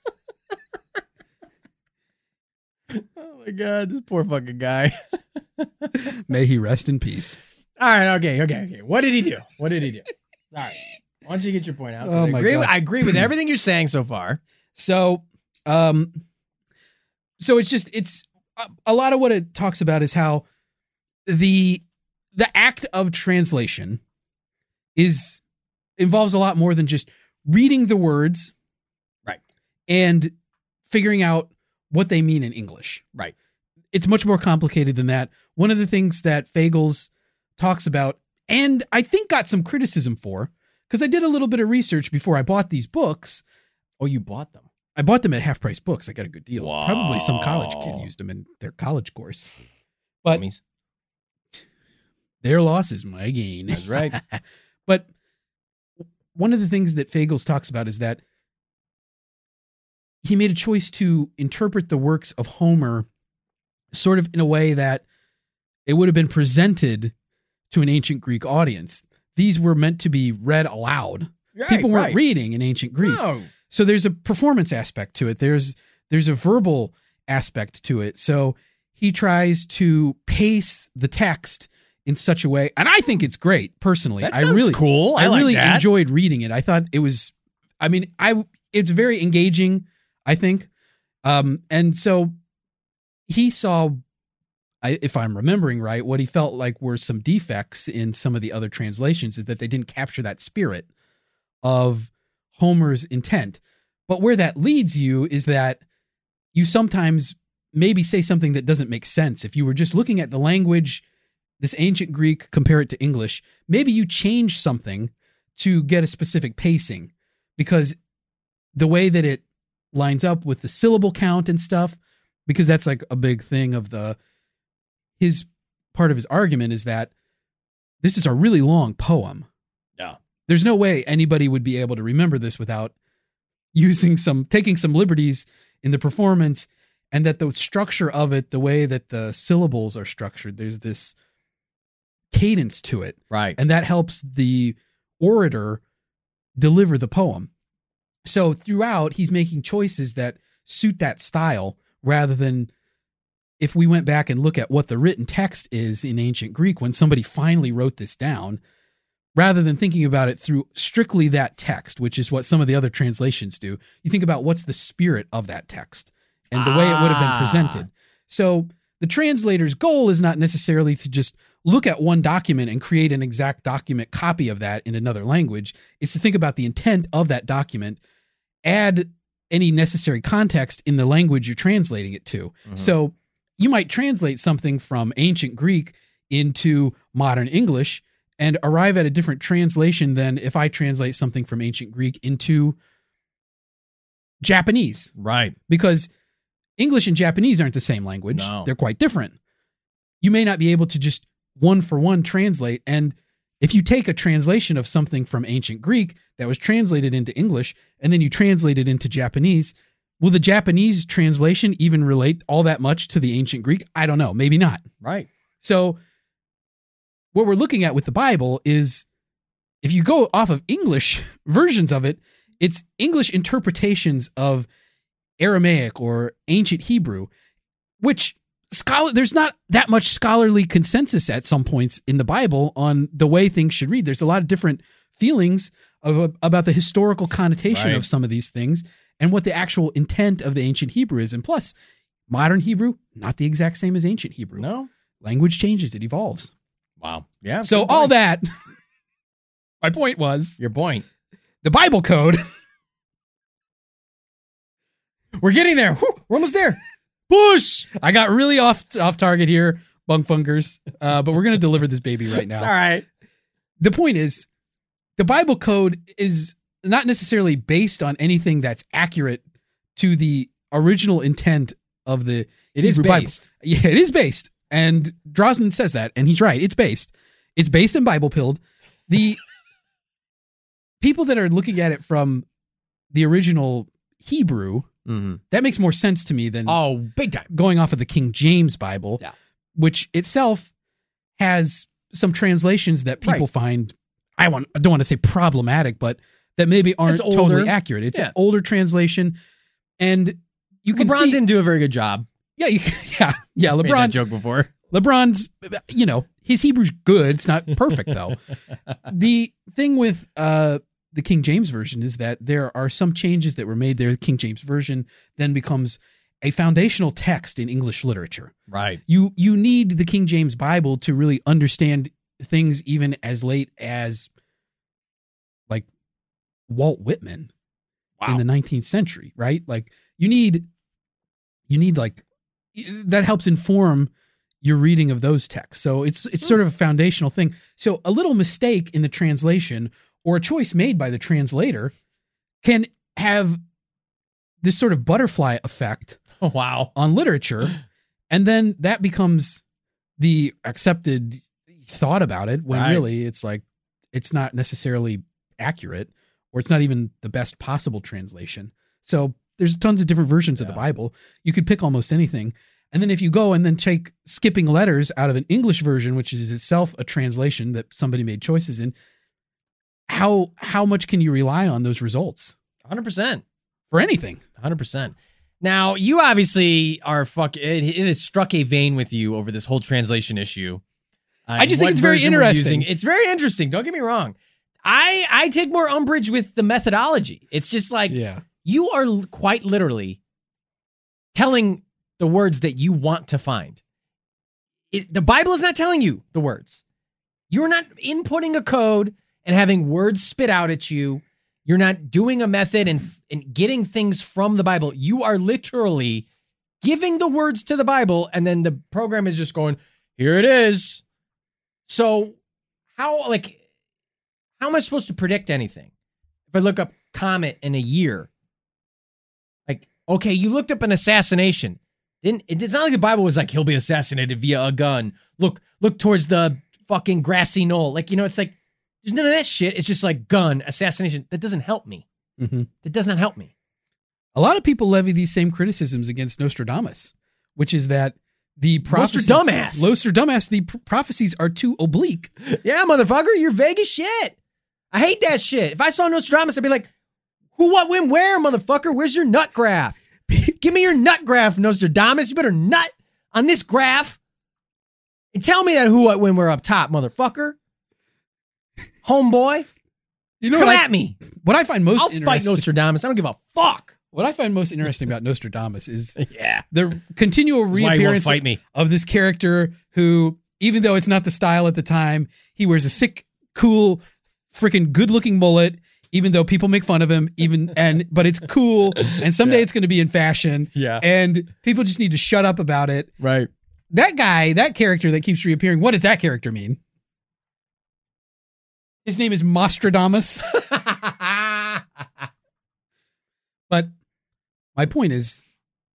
Oh my God, this poor fucking guy. May he rest in peace. All right, okay, okay, okay. What did he do? What did he do? All right. Why don't you get your point out? Oh I my agree, God. I agree with everything you're saying so far. So, um, so it's just, it's a, a lot of what it talks about is how the, the act of translation is involves a lot more than just reading the words. Right. And figuring out what they mean in English. Right. It's much more complicated than that. One of the things that Fagles talks about, and I think got some criticism for, because I did a little bit of research before I bought these books. Oh, you bought them? I bought them at Half Price Books. I got a good deal. Wow. Probably some college kid used them in their college course. But Dummies. their loss is my gain. That's right. But one of the things that Fagles talks about is that he made a choice to interpret the works of Homer sort of in a way that it would have been presented to an ancient Greek audience. These were meant to be read aloud. Right, People weren't right. reading in ancient Greece. No. So there's a performance aspect to it. There's there's a verbal aspect to it. So he tries to pace the text in such a way, and I think it's great personally. That I sounds really cool. I I, like really that. enjoyed reading it. I thought it was. I mean, I it's very engaging. I think, um, and so he saw. I, if I'm remembering right, what he felt like were some defects in some of the other translations is that they didn't capture that spirit of Homer's intent. But where that leads you is that you sometimes maybe say something that doesn't make sense. If you were just looking at the language, this ancient Greek, compare it to English, maybe you change something to get a specific pacing because the way that it lines up with the syllable count and stuff, because that's like a big thing of the, his part of his argument is that this is a really long poem. Yeah. There's no way anybody would be able to remember this without using some, taking some liberties in the performance, and that the structure of it, the way that the syllables are structured, there's this cadence to it. Right. And that helps the orator deliver the poem. So throughout, he's making choices that suit that style rather than if we went back and look at what the written text is in ancient Greek, when somebody finally wrote this down, rather than thinking about it through strictly that text, which is what some of the other translations do, you think about what's the spirit of that text and the way it would have been presented. So the translator's goal is not necessarily to just look at one document and create an exact document copy of that in another language. It's to think about the intent of that document, add any necessary context in the language you're translating it to. Mm-hmm. So you might translate something from ancient Greek into modern English and arrive at a different translation than if I translate something from ancient Greek into Japanese. Right. Because English and Japanese aren't the same language. No. They're quite different. You may not be able to just one for one translate. And if you take a translation of something from ancient Greek that was translated into English and then you translate it into Japanese, will the Japanese translation even relate all that much to the ancient Greek? I don't know. Maybe not. Right. So what we're looking at with the Bible is if you go off of English versions of it, it's English interpretations of Aramaic or ancient Hebrew, which scholar there's not that much scholarly consensus at some points in the Bible on the way things should read. There's a lot of different feelings of, about the historical connotation Right. of some of these things and what the actual intent of the ancient Hebrew is. And plus, modern Hebrew, not the exact same as ancient Hebrew. No. Language changes, it evolves. Wow. Yeah. So good all point. that, my point was, Your point. the Bible code, We're getting there. Whew, we're almost there. push! I got really off off target here, bunk funkers, uh, but we're going to deliver this baby right now. All right. the point is, the Bible code is not necessarily based on anything that's accurate to the original intent of the It is Hebrew Bible. based. Yeah, it is based. And Drosnin says that, and he's right. It's based. It's based in Bible Pilled. The people that are looking at it from the original Hebrew, Mm-hmm. that makes more sense to me than Oh, big time. going off of the King James Bible, Yeah. which itself has some translations that people Right. find, I want, I don't want to say problematic, but that maybe aren't It's older. totally accurate. It's Yeah. an older translation, and you can LeBron see, didn't do a very good job. yeah, you, yeah, yeah. Made that LeBron, joke before. LeBron's, you know, his Hebrew's good. It's not perfect though. The thing with uh, the King James Version is that there are some changes that were made there. The King James Version then becomes a foundational text in English literature. Right. You you need the King James Bible to really understand things even as late as like Walt Whitman in the nineteenth century, right? Like you need you need like that helps inform your reading of those texts. So it's it's sort of a foundational thing. So a little mistake in the translation or a choice made by the translator can have this sort of butterfly effect Oh, wow. on literature, and then that becomes the accepted thought about it when Right. really it's like it's not necessarily accurate, or it's not even the best possible translation. So there's tons of different versions of the Yeah. Bible. You could pick almost anything. And then if you go and then take skipping letters out of an English version, which is itself a translation that somebody made choices in, how how much can you rely on those results one hundred percent. for anything? one hundred percent. Now, you obviously are fuck. It, it has struck a vein with you over this whole translation issue. Uh, I just think what it's very version we're interesting. using. It's very interesting. Don't get me wrong. I I take more umbrage with the methodology. It's just like Yeah. you are l- quite literally telling the words that you want to find. It, the Bible is not telling you the words. You're not inputting a code and having words spit out at you. You're not doing a method and, and getting things from the Bible. You are literally giving the words to the Bible, and then the program is just going, here it is. So how, like, how am I supposed to predict anything? If I look up comet in a year, like, okay, you looked up an assassination. Then it's not like the Bible was like, he'll be assassinated via a gun. Look, look towards the fucking grassy knoll. Like, you know, it's like, there's none of that shit. It's just like gun, assassination. That doesn't help me. Mm-hmm. That does not help me. A lot of people levy these same criticisms against Nostradamus, which is that the prophecies, Nostradamus. Nostradamus, the pr- prophecies are too oblique. Yeah, motherfucker, you're vague as shit. I hate that shit. If I saw Nostradamus, I'd be like, who, what, when, where, motherfucker? Where's your nut graph? Give me your nut graph, Nostradamus. You better nut on this graph and tell me that who, what, when, where up top, motherfucker. Homeboy, You know come what I, at me. what I find most I'll fight interesting. Nostradamus. I don't give a fuck. What I find most interesting about Nostradamus is Yeah. the continual That's why he won't reappearance fight me. of this character who, even though it's not the style at the time, he wears a sick, cool, freaking good-looking mullet. Even though people make fun of him, even and but it's cool, and someday Yeah. it's going to be in fashion. Yeah. And people just need to shut up about it. Right. That guy, that character that keeps reappearing, what does that character mean? His name is Mostradamus. But my point is,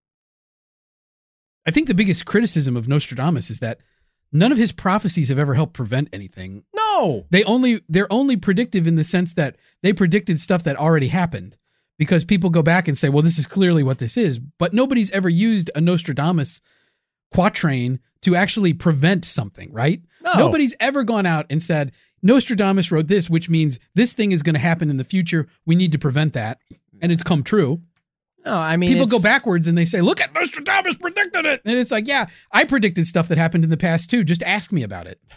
I think the biggest criticism of Nostradamus is that none of his prophecies have ever helped prevent anything. No. They only they're only predictive in the sense that they predicted stuff that already happened, because people go back and say, well, this is clearly what this is, but nobody's ever used a Nostradamus quatrain to actually prevent something, right? No. Nobody's ever gone out and said, Nostradamus wrote this, which means this thing is going to happen in the future. We need to prevent that. And it's come true. No, I mean, People it's- go backwards and they say, look at Nostradamus predicted it. And it's like, yeah, I predicted stuff that happened in the past too. Just ask me about it.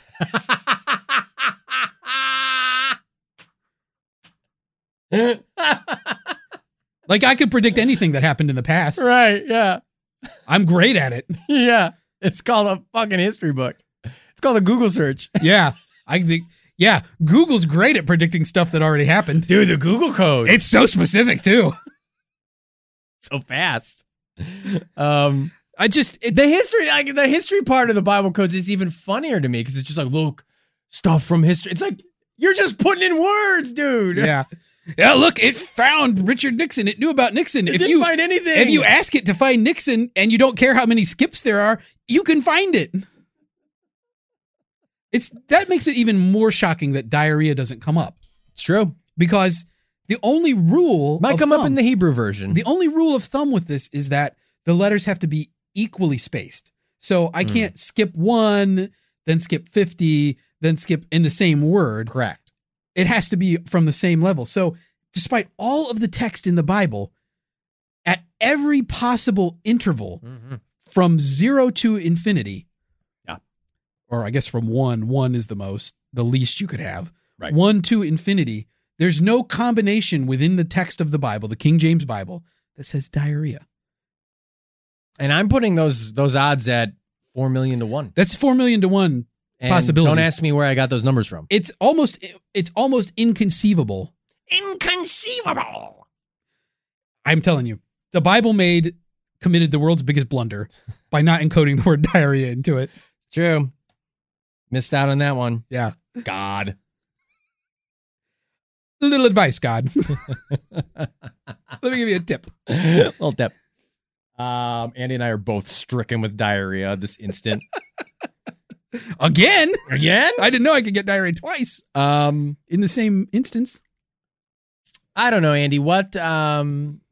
Like I could predict anything that happened in the past. Right, yeah. I'm great at it. Yeah. It's called a fucking history book. It's called a Google search. Yeah. I think, yeah, Google's great at predicting stuff that already happened. Dude, the Google code. It's so specific too. so fast. Um, I just, it's, the history, like the history part of the Bible codes is even funnier to me because it's just like, look, stuff from history. It's like, You're just putting in words, dude. Yeah. Yeah, look, it found Richard Nixon. It knew about Nixon. It if didn't you find anything. If you ask it to find Nixon and you don't care how many skips there are, you can find it. It's that makes it even more shocking that diarrhea doesn't come up. It's true. Because the only rule Might of come thumb, up in the Hebrew version. The only rule of thumb with this is that the letters have to be equally spaced. So I Mm. can't skip one, then skip fifty, then skip in the same word. Correct. It has to be from the same level. So despite all of the text in the Bible, at every possible interval Mm-hmm. from zero to infinity, Yeah. or I guess from one, one is the most, the least you could have, Right. one to infinity, there's no combination within the text of the Bible, the King James Bible, that says diarrhea. And I'm putting those those odds at four million to one. That's four million to one And possibility. Don't ask me where I got those numbers from. It's almost, it's almost inconceivable. Inconceivable. I'm telling you, the Bible made, committed the world's biggest blunder by not encoding the word diarrhea into it. True. Missed out on that one. Yeah. God. A little advice, God. Let me give you a tip. Little tip. Um, Andy and I are both stricken with diarrhea this instant. Again? Again? I didn't know I could get diarrhea twice Um, in the same instance. I don't know, Andy. What? Um,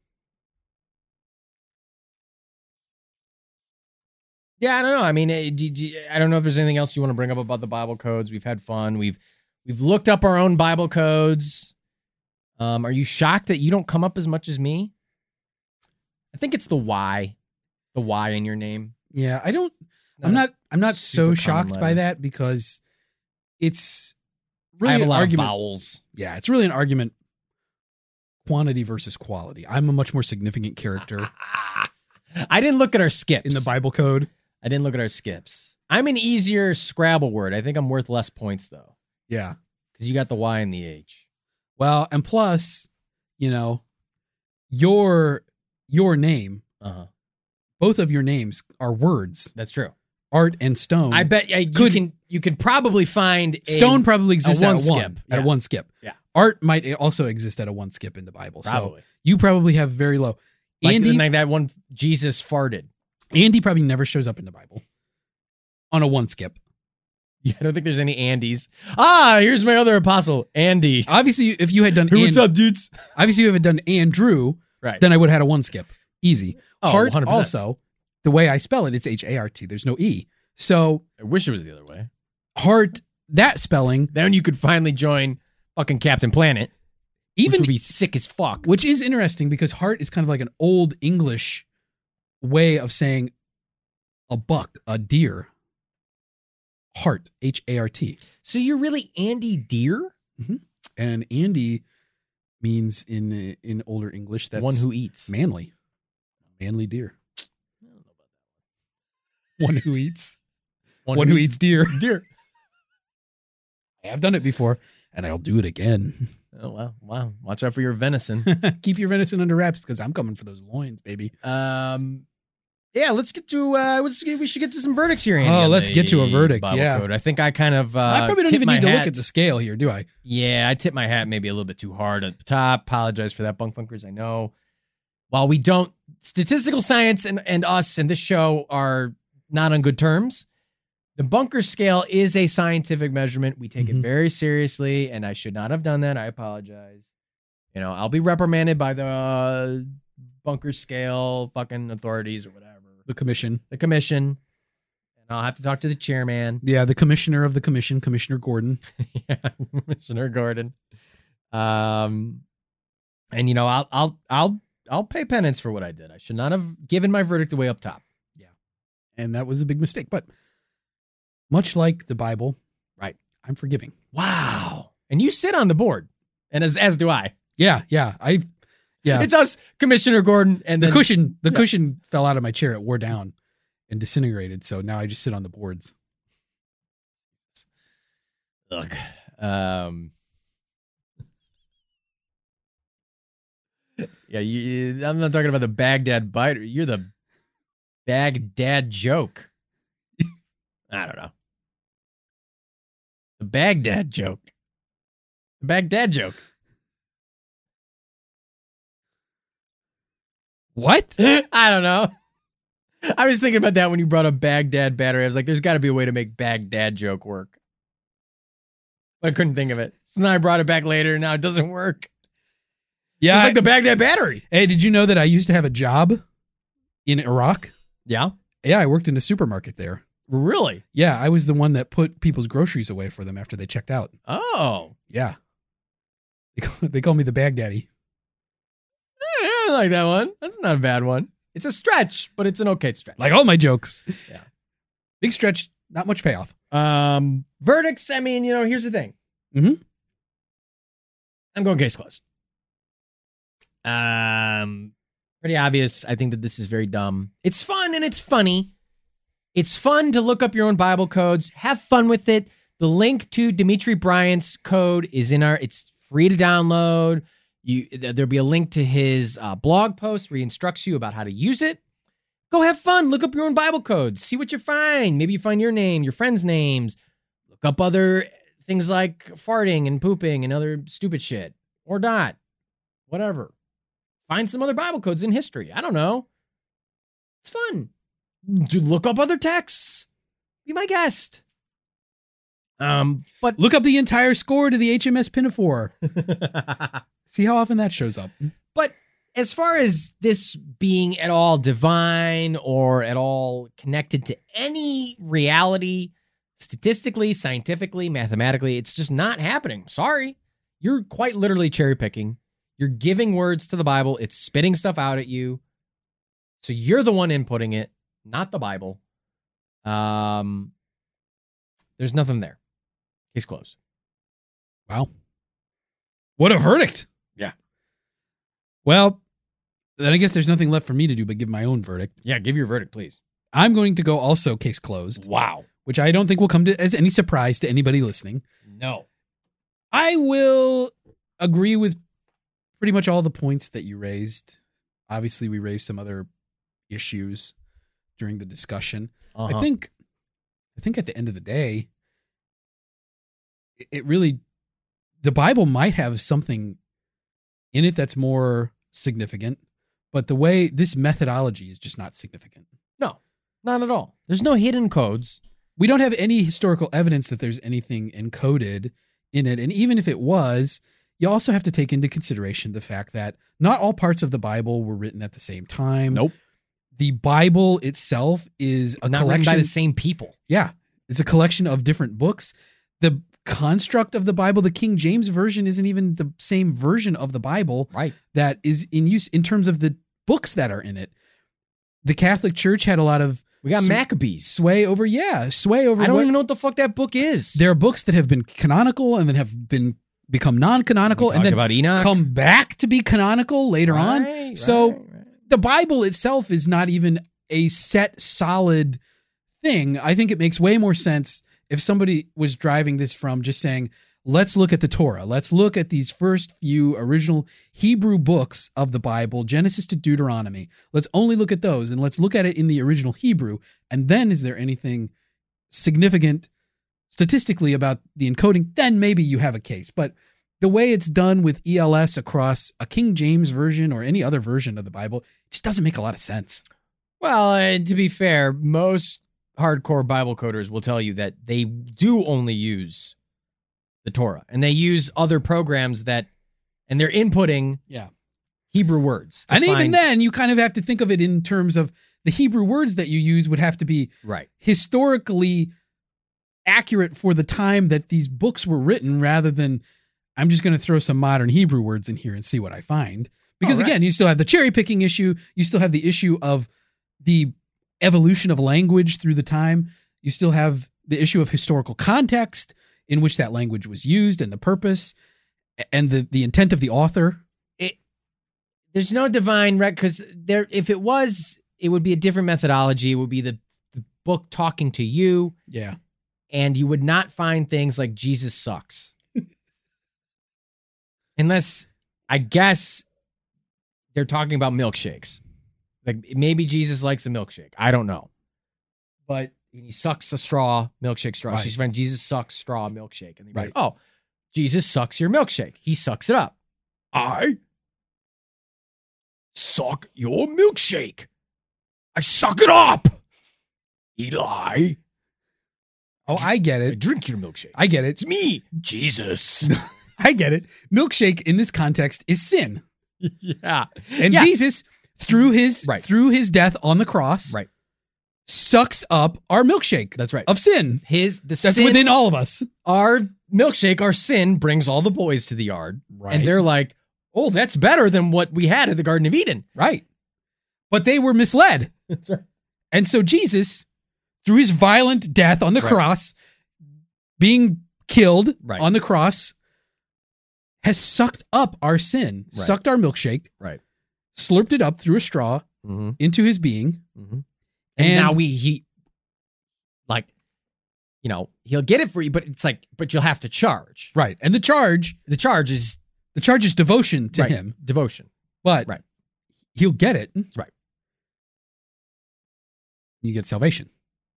yeah, I don't know. I mean, eh, do- do- I don't know if there's anything else you want to bring up about the Bible codes. We've had fun. We've we've looked up our own Bible codes. Um, are you shocked that you don't come up as much as me? I think it's the Y, the Y in your name. Yeah, I don't, It's I'm a not, I'm not so super common shocked by letter. that because it's I really have a an lot argument. of vowels. Yeah, it's really an argument quantity versus quality. I'm a much more significant character I didn't look at our skips in the Bible code. I didn't look at our skips. I'm an easier Scrabble word. I think I'm worth less points though, Yeah. because you got the Y and the H. Well, and plus, you know, your your name, Uh huh. both of your names are words, That's true. Art and Stone. I bet uh, you Could- can you can probably find a, Stone probably exists a at one a one skip. at a Yeah. one skip. Yeah. Art might also exist at a one skip in the Bible. probably So you probably have very low. like, Andy like that one Jesus farted. Andy probably never shows up in the Bible on a one skip. Yeah, I don't think there's any Andys. Ah, here's my other apostle, Andy. Obviously, if you had done Hey, what's An- up, dudes? obviously you had done Andrew, Right. then I would have had a one skip. Easy. Oh, Hart one hundred percent. also, the way I spell it, it's H A R T. There's no E. So I wish it was the other way. Hart, that spelling, Then you could finally join fucking Captain Planet. Even even which would be sick as fuck. which is interesting because Hart is kind of like an old English way of saying a buck, a deer. Hart, H A R T. So you're really Andy Deer? And Andy means in in older English that's One who eats. manly. Manly deer. One who eats. One, who eats deer. deer. I have done it before, and I'll do it again. Oh wow, wow! Watch out for your venison. Keep your venison under wraps because I'm coming for those loins, baby. um, yeah, let's get to. Uh, let's get, we should get to some verdicts here. Andy, Oh, on let's the get to a verdict, Bible yeah. code. I think I kind of. Uh, I probably don't tipped even my need to hat. look at the scale here, do I? Yeah, I tipped my hat maybe a little bit too hard at the top. Apologize for that, bunk bunkers. I know. While we don't, statistical science and, and us and this show are not on good terms. The bunker scale is a scientific measurement. We take Mhm. it very seriously, and I should not have done that. I apologize. You know, I'll be reprimanded by the uh, bunker scale fucking authorities or whatever, The commission. the commission, and I'll have to talk to the chairman. Yeah, the commissioner of the commission, Commissioner Gordon. Yeah, Commissioner Gordon. Um, and you know, I'll I'll I'll I'll pay penance for what I did. I should not have given my verdict away up top. And that was a big mistake. But much like the Bible, Right. I'm forgiving. Wow. And you sit on the board, and as as do I. Yeah, yeah. I yeah. It's us, Commissioner Gordon, and the then cushion the yeah. cushion fell out of my chair. It wore down and disintegrated. So now I just sit on the boards. Look, um, yeah, you, I'm not talking about the Baghdad biter. You're the Baghdad joke. I don't know. The Baghdad joke. Baghdad joke. What? I don't know. I was thinking about that when you brought up Baghdad battery. I was like, there's got to be a way to make Baghdad joke work. But I couldn't think of it. So then I brought it back later, and now it doesn't work. Yeah. It's like the Baghdad battery. Hey, did you know that I used to have a job in Iraq? Yeah? Yeah, I worked in a supermarket there. Really? Yeah, I was the one that put people's groceries away for them after they checked out. Oh. Yeah. They call, they call me the Baghdaddy. I like that one. That's not a bad one. It's a stretch, but it's an okay stretch. Like all my jokes. Yeah. Big stretch, not much payoff. Um, verdicts, I mean, you know, here's the thing. Mm-hmm. I'm going case closed. Um, pretty obvious. I think that this is very dumb. It's fun and it's funny. It's fun to look up your own Bible codes. Have fun with it. The link to Dimitri Bryant's code is in our, it's free to download. You, there'll be a link to his uh, blog post where he instructs you about how to use it. Go have fun. Look up your own Bible codes. See what you find. Maybe you find your name, your friends' names. Look up other things like farting and pooping and other stupid shit. Or not. Whatever. Find some other Bible codes in history. I don't know. It's fun. Do look up other texts. Be my guest. Um, but Look up the entire score to the H M S Pinafore. See how often that shows up. But as far as this being at all divine or at all connected to any reality, statistically, scientifically, mathematically, it's just not happening. Sorry. You're quite literally cherry picking. You're giving words to the Bible. It's spitting stuff out at you. So you're the one inputting it, not the Bible. Um, there's nothing there. Case closed. Wow. What a verdict. Yeah. Well, then I guess there's nothing left for me to do but give my own verdict. Yeah, give your verdict, please. I'm going to go also case closed. Wow. Which I don't think will come to as any surprise to anybody listening. No. I will agree with pretty much all the points that you raised. Obviously, we raised some other issues during the discussion. Uh-huh. I think I think at the end of the day, it, it really, the Bible might have something in it that's more significant, but the way this methodology is just not significant. No, not at all. There's no hidden codes. We don't have any historical evidence that there's anything encoded in it. And even if it was, you also have to take into consideration the fact that not all parts of the Bible were written at the same time. Nope. The Bible itself is a Not collection written by the same people. Yeah. It's a collection of different books. The construct of the Bible, the King James Version, isn't even the same version of the Bible Right. that is in use in terms of the books that are in it. The Catholic Church had a lot of We got sw- Maccabees. sway over, yeah, sway over. I don't what- even know what the fuck that book is. There are books that have been canonical and then have been become non-canonical We and talked then about Enoch. come back to be canonical later on. Right, So right, right. the Bible itself is not even a set, solid thing. I think it makes way more sense if somebody was driving this from just saying, let's look at the Torah. Let's look at these first few original Hebrew books of the Bible, Genesis to Deuteronomy. Let's only look at those and let's look at it in the original Hebrew. And then is there anything significant statistically about the encoding? Then maybe you have a case. But the way it's done with E L S across a King James version or any other version of the Bible just doesn't make a lot of sense. Well, and to be fair, most hardcore Bible coders will tell you that they do only use the Torah and they use other programs that, and they're inputting Yeah. Hebrew words. to And even find- then, you kind of have to think of it in terms of the Hebrew words that you use would have to be Right. historically accurate for the time that these books were written rather than I'm just going to throw some modern Hebrew words in here and see what I find. Because Oh, right. again, you still have the cherry picking issue. You still have the issue of the evolution of language through the time. You still have the issue of historical context in which that language was used and the purpose and the, the intent of the author. It, there's no divine rec because there, if it was, it would be a different methodology. It would be the, the book talking to you, Yeah. and you would not find things like Jesus sucks. Unless, I guess, they're talking about milkshakes. Like, maybe Jesus likes a milkshake. I don't know. But he sucks a straw, milkshake straw. Right. She's find Jesus sucks straw, milkshake. And they're Right. like, oh, Jesus sucks your milkshake. He sucks it up. I suck your milkshake. I suck it up. Eli. Oh, I get I it. drink your milkshake. I get it. It's me, Jesus. I get it. Milkshake in this context is sin. yeah. And Yeah. Jesus, through his Right. through his death on the cross, Right. sucks up our milkshake. That's right. Of sin. His the That's sin, within all of us. our milkshake, our sin brings all the boys to the yard. Right. And they're like, oh, that's better than what we had at the Garden of Eden. Right. But they were misled. That's right. And so Jesus, through his violent death on the Right. cross, being killed Right. on the cross, has sucked up our sin, Right. sucked our milkshake, Right. slurped it up through a straw Mm-hmm. into his being. Mm-hmm. And, And- now we, he, like, you know, he'll get it for you, but it's like, but you'll have to charge. Right. And the charge, The charge is the charge is devotion to right, him, devotion. but Right. he'll get it. Right. You get salvation.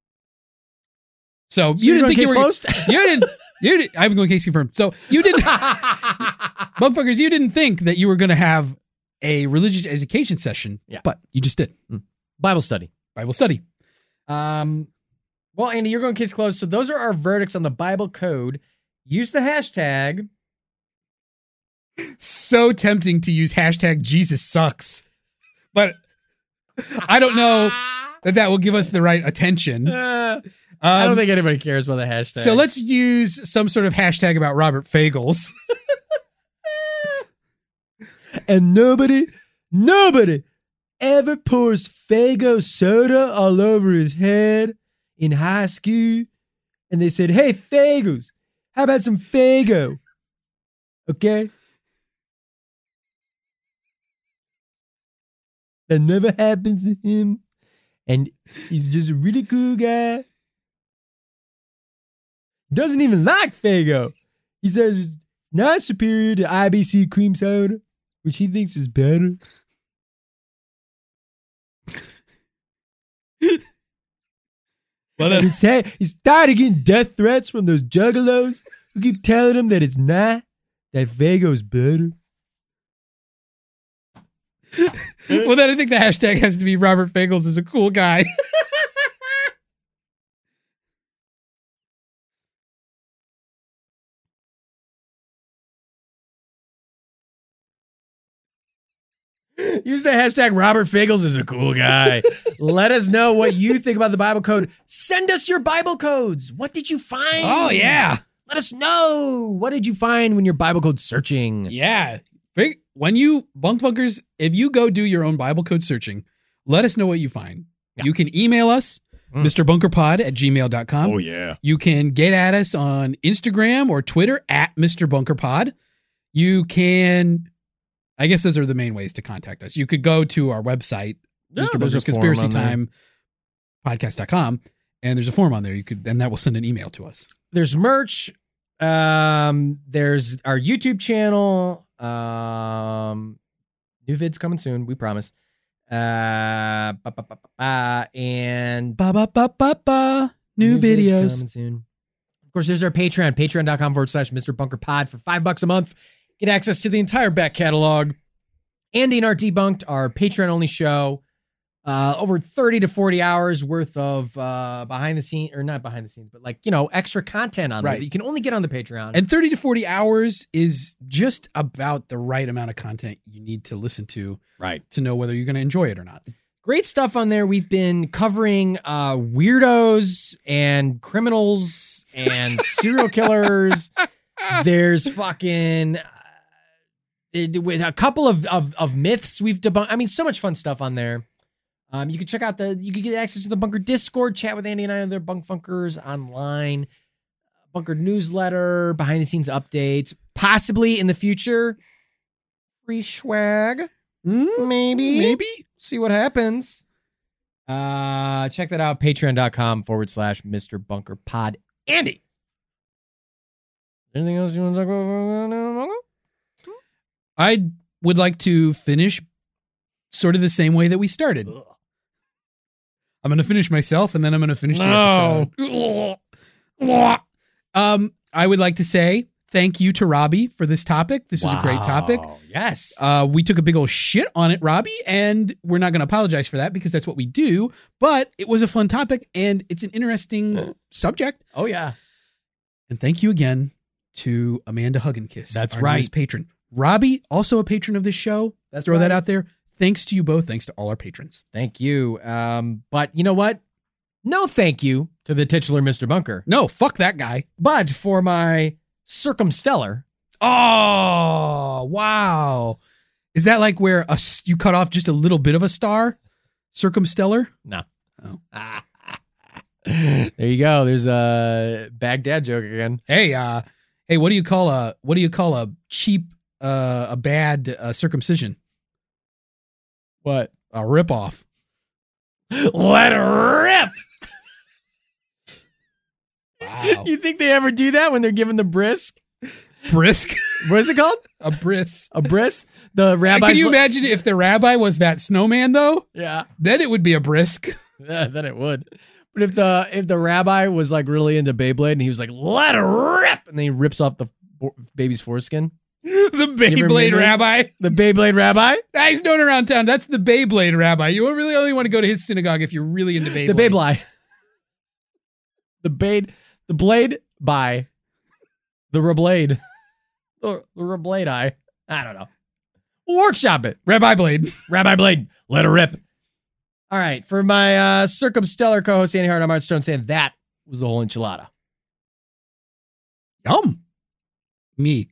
So, So you you're didn't think going you were case closed? you didn't you didn't I'm going case confirmed. So you didn't motherfuckers, you didn't think that you were going to have a religious education session, Yeah. but you just did. Bible study. Bible study. Um, well, Andy, you're going case closed. So those are our verdicts on the Bible code. Use the hashtag. So tempting to use hashtag Jesus sucks, but I don't know that that will give us the right attention. Uh, I don't Um, think anybody cares about the hashtag. So let's use some sort of hashtag about Robert Fagels. And nobody, nobody ever pours Faygo soda all over his head in high school. And they said, hey, Fagos, how about some Faygo? Okay? That never happens to him. And he's just a really cool guy. Doesn't even like Faygo. He says it's not superior to I B C cream soda, which he thinks is better. Well, And he's, ta- he's tired of getting death threats from those juggalos who keep telling him that it's not, that Faygo's better. well, then I think the hashtag has to be Robert Fagels is a cool guy. Use the hashtag Robert Fagels is a cool guy. Let us know what you think about the Bible code. Send us your Bible codes. What did you find? Oh, yeah. Let us know. What did you find when you're Bible code searching? Yeah. Big- When you, bunk bunkers, if you go do your own Bible code searching, let us know what you find. Yeah. You can email us, Mm. mister bunker pod at gmail dot com. Oh, yeah. You can get at us on Instagram or Twitter at mister bunker pod. You can, I guess those are the main ways to contact us. You could go to our website, Yeah, Mister there's a Bunker's form Conspiracy on there. Time podcast dot com, and there's a form on there. You could, and that will send an email to us. There's merch. Um, there's our YouTube channel. Um, new vids coming soon. We promise. Uh, ba, ba, ba, ba, ba, and Ba ba ba ba ba. New vids videos. coming soon. Of course, there's our Patreon, patreon.com forward slash Mr. Bunker Pod for five bucks a month. Get access to the entire back catalog. Andy and Art Debunked, our Patreon only show. Uh, over thirty to forty hours worth of uh, behind the scenes, or not behind the scenes, but like, you know, extra content on there Right. that you can only get on the Patreon. And thirty to forty hours is just about the right amount of content you need to listen to right. to know whether you're going to enjoy it or not. Great stuff on there. We've been covering uh, weirdos and criminals and serial killers. There's fucking uh, it- with a couple of, of of myths we've debunked. I mean, so much fun stuff on there. Um, you can check out the. You can get access to the Bunker Discord, chat with Andy and I and other bunk funkers online, Bunker newsletter, behind the scenes updates, possibly in the future, free swag. Maybe. Maybe. See what happens. Uh, check that out. Patreon.com forward slash Mister Bunker Pod. Andy. Anything else you want to talk about? I would like to finish sort of the same way that we started. I'm going to finish myself and then I'm going to finish No. the episode. Um, I would like to say thank you to Robbie for this topic. This was a great topic. Yes. Uh, we took a big old shit on it, Robbie, and we're not going to apologize for that because that's what we do. But it was a fun topic, and it's an interesting subject. Oh, yeah. And thank you again to Amanda Hugginkiss. That's our right. newest patron. Robbie, also a patron of this show. That's Throw right. that out there. Thanks to you both. Thanks to all our patrons. Thank you. Um, but you know what? No thank you to the titular Mister Bunker. No, fuck that guy. But for my circumstellar. Oh, wow. Is that like where a, you cut off just a little bit of a star? Circumstellar? No. Oh. There you go. There's a Baghdad joke again. Hey, uh, hey, what do you call a what do you call a cheap uh, a bad uh, circumcision? What? A ripoff. Let it rip. Wow. You think they ever do that when they're giving the brisk? Brisk? What is it called? A bris. A bris? The rabbi. Can you imagine if the rabbi was that snowman though? Yeah. Then it would be a brisk. Yeah, then it would. But if the if the rabbi was like really into Beyblade and he was like, let it rip, and then he rips off the for- baby's foreskin. The Beyblade rabbi. The Beyblade rabbi? He's known around town. That's the Beyblade rabbi. You really only want to go to his synagogue if you're really into Beyblade. The Beyblade. The Bade. The Blade by. The Reblade. The, the Reblade eye. I don't know. We'll workshop it. Rabbi Blade. Rabbi Blade. Let it rip. All right. For my uh, circumstellar co-host, Andy Hart, I'm Art Stone saying that was the whole enchilada. Yum. Me.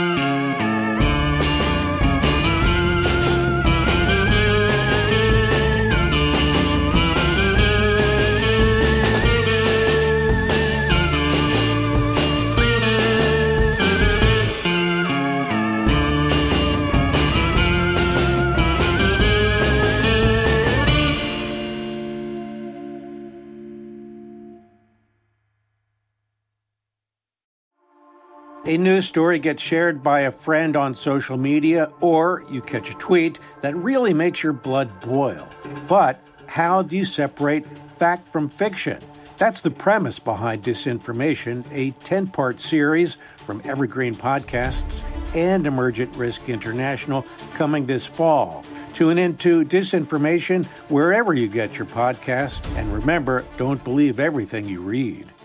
A news story gets shared by a friend on social media, or you catch a tweet that really makes your blood boil. But how do you separate fact from fiction? That's the premise behind Disinformation, a ten-part series from Evergreen Podcasts and Emergent Risk International coming this fall. Tune into Disinformation wherever you get your podcasts, and remember, don't believe everything you read.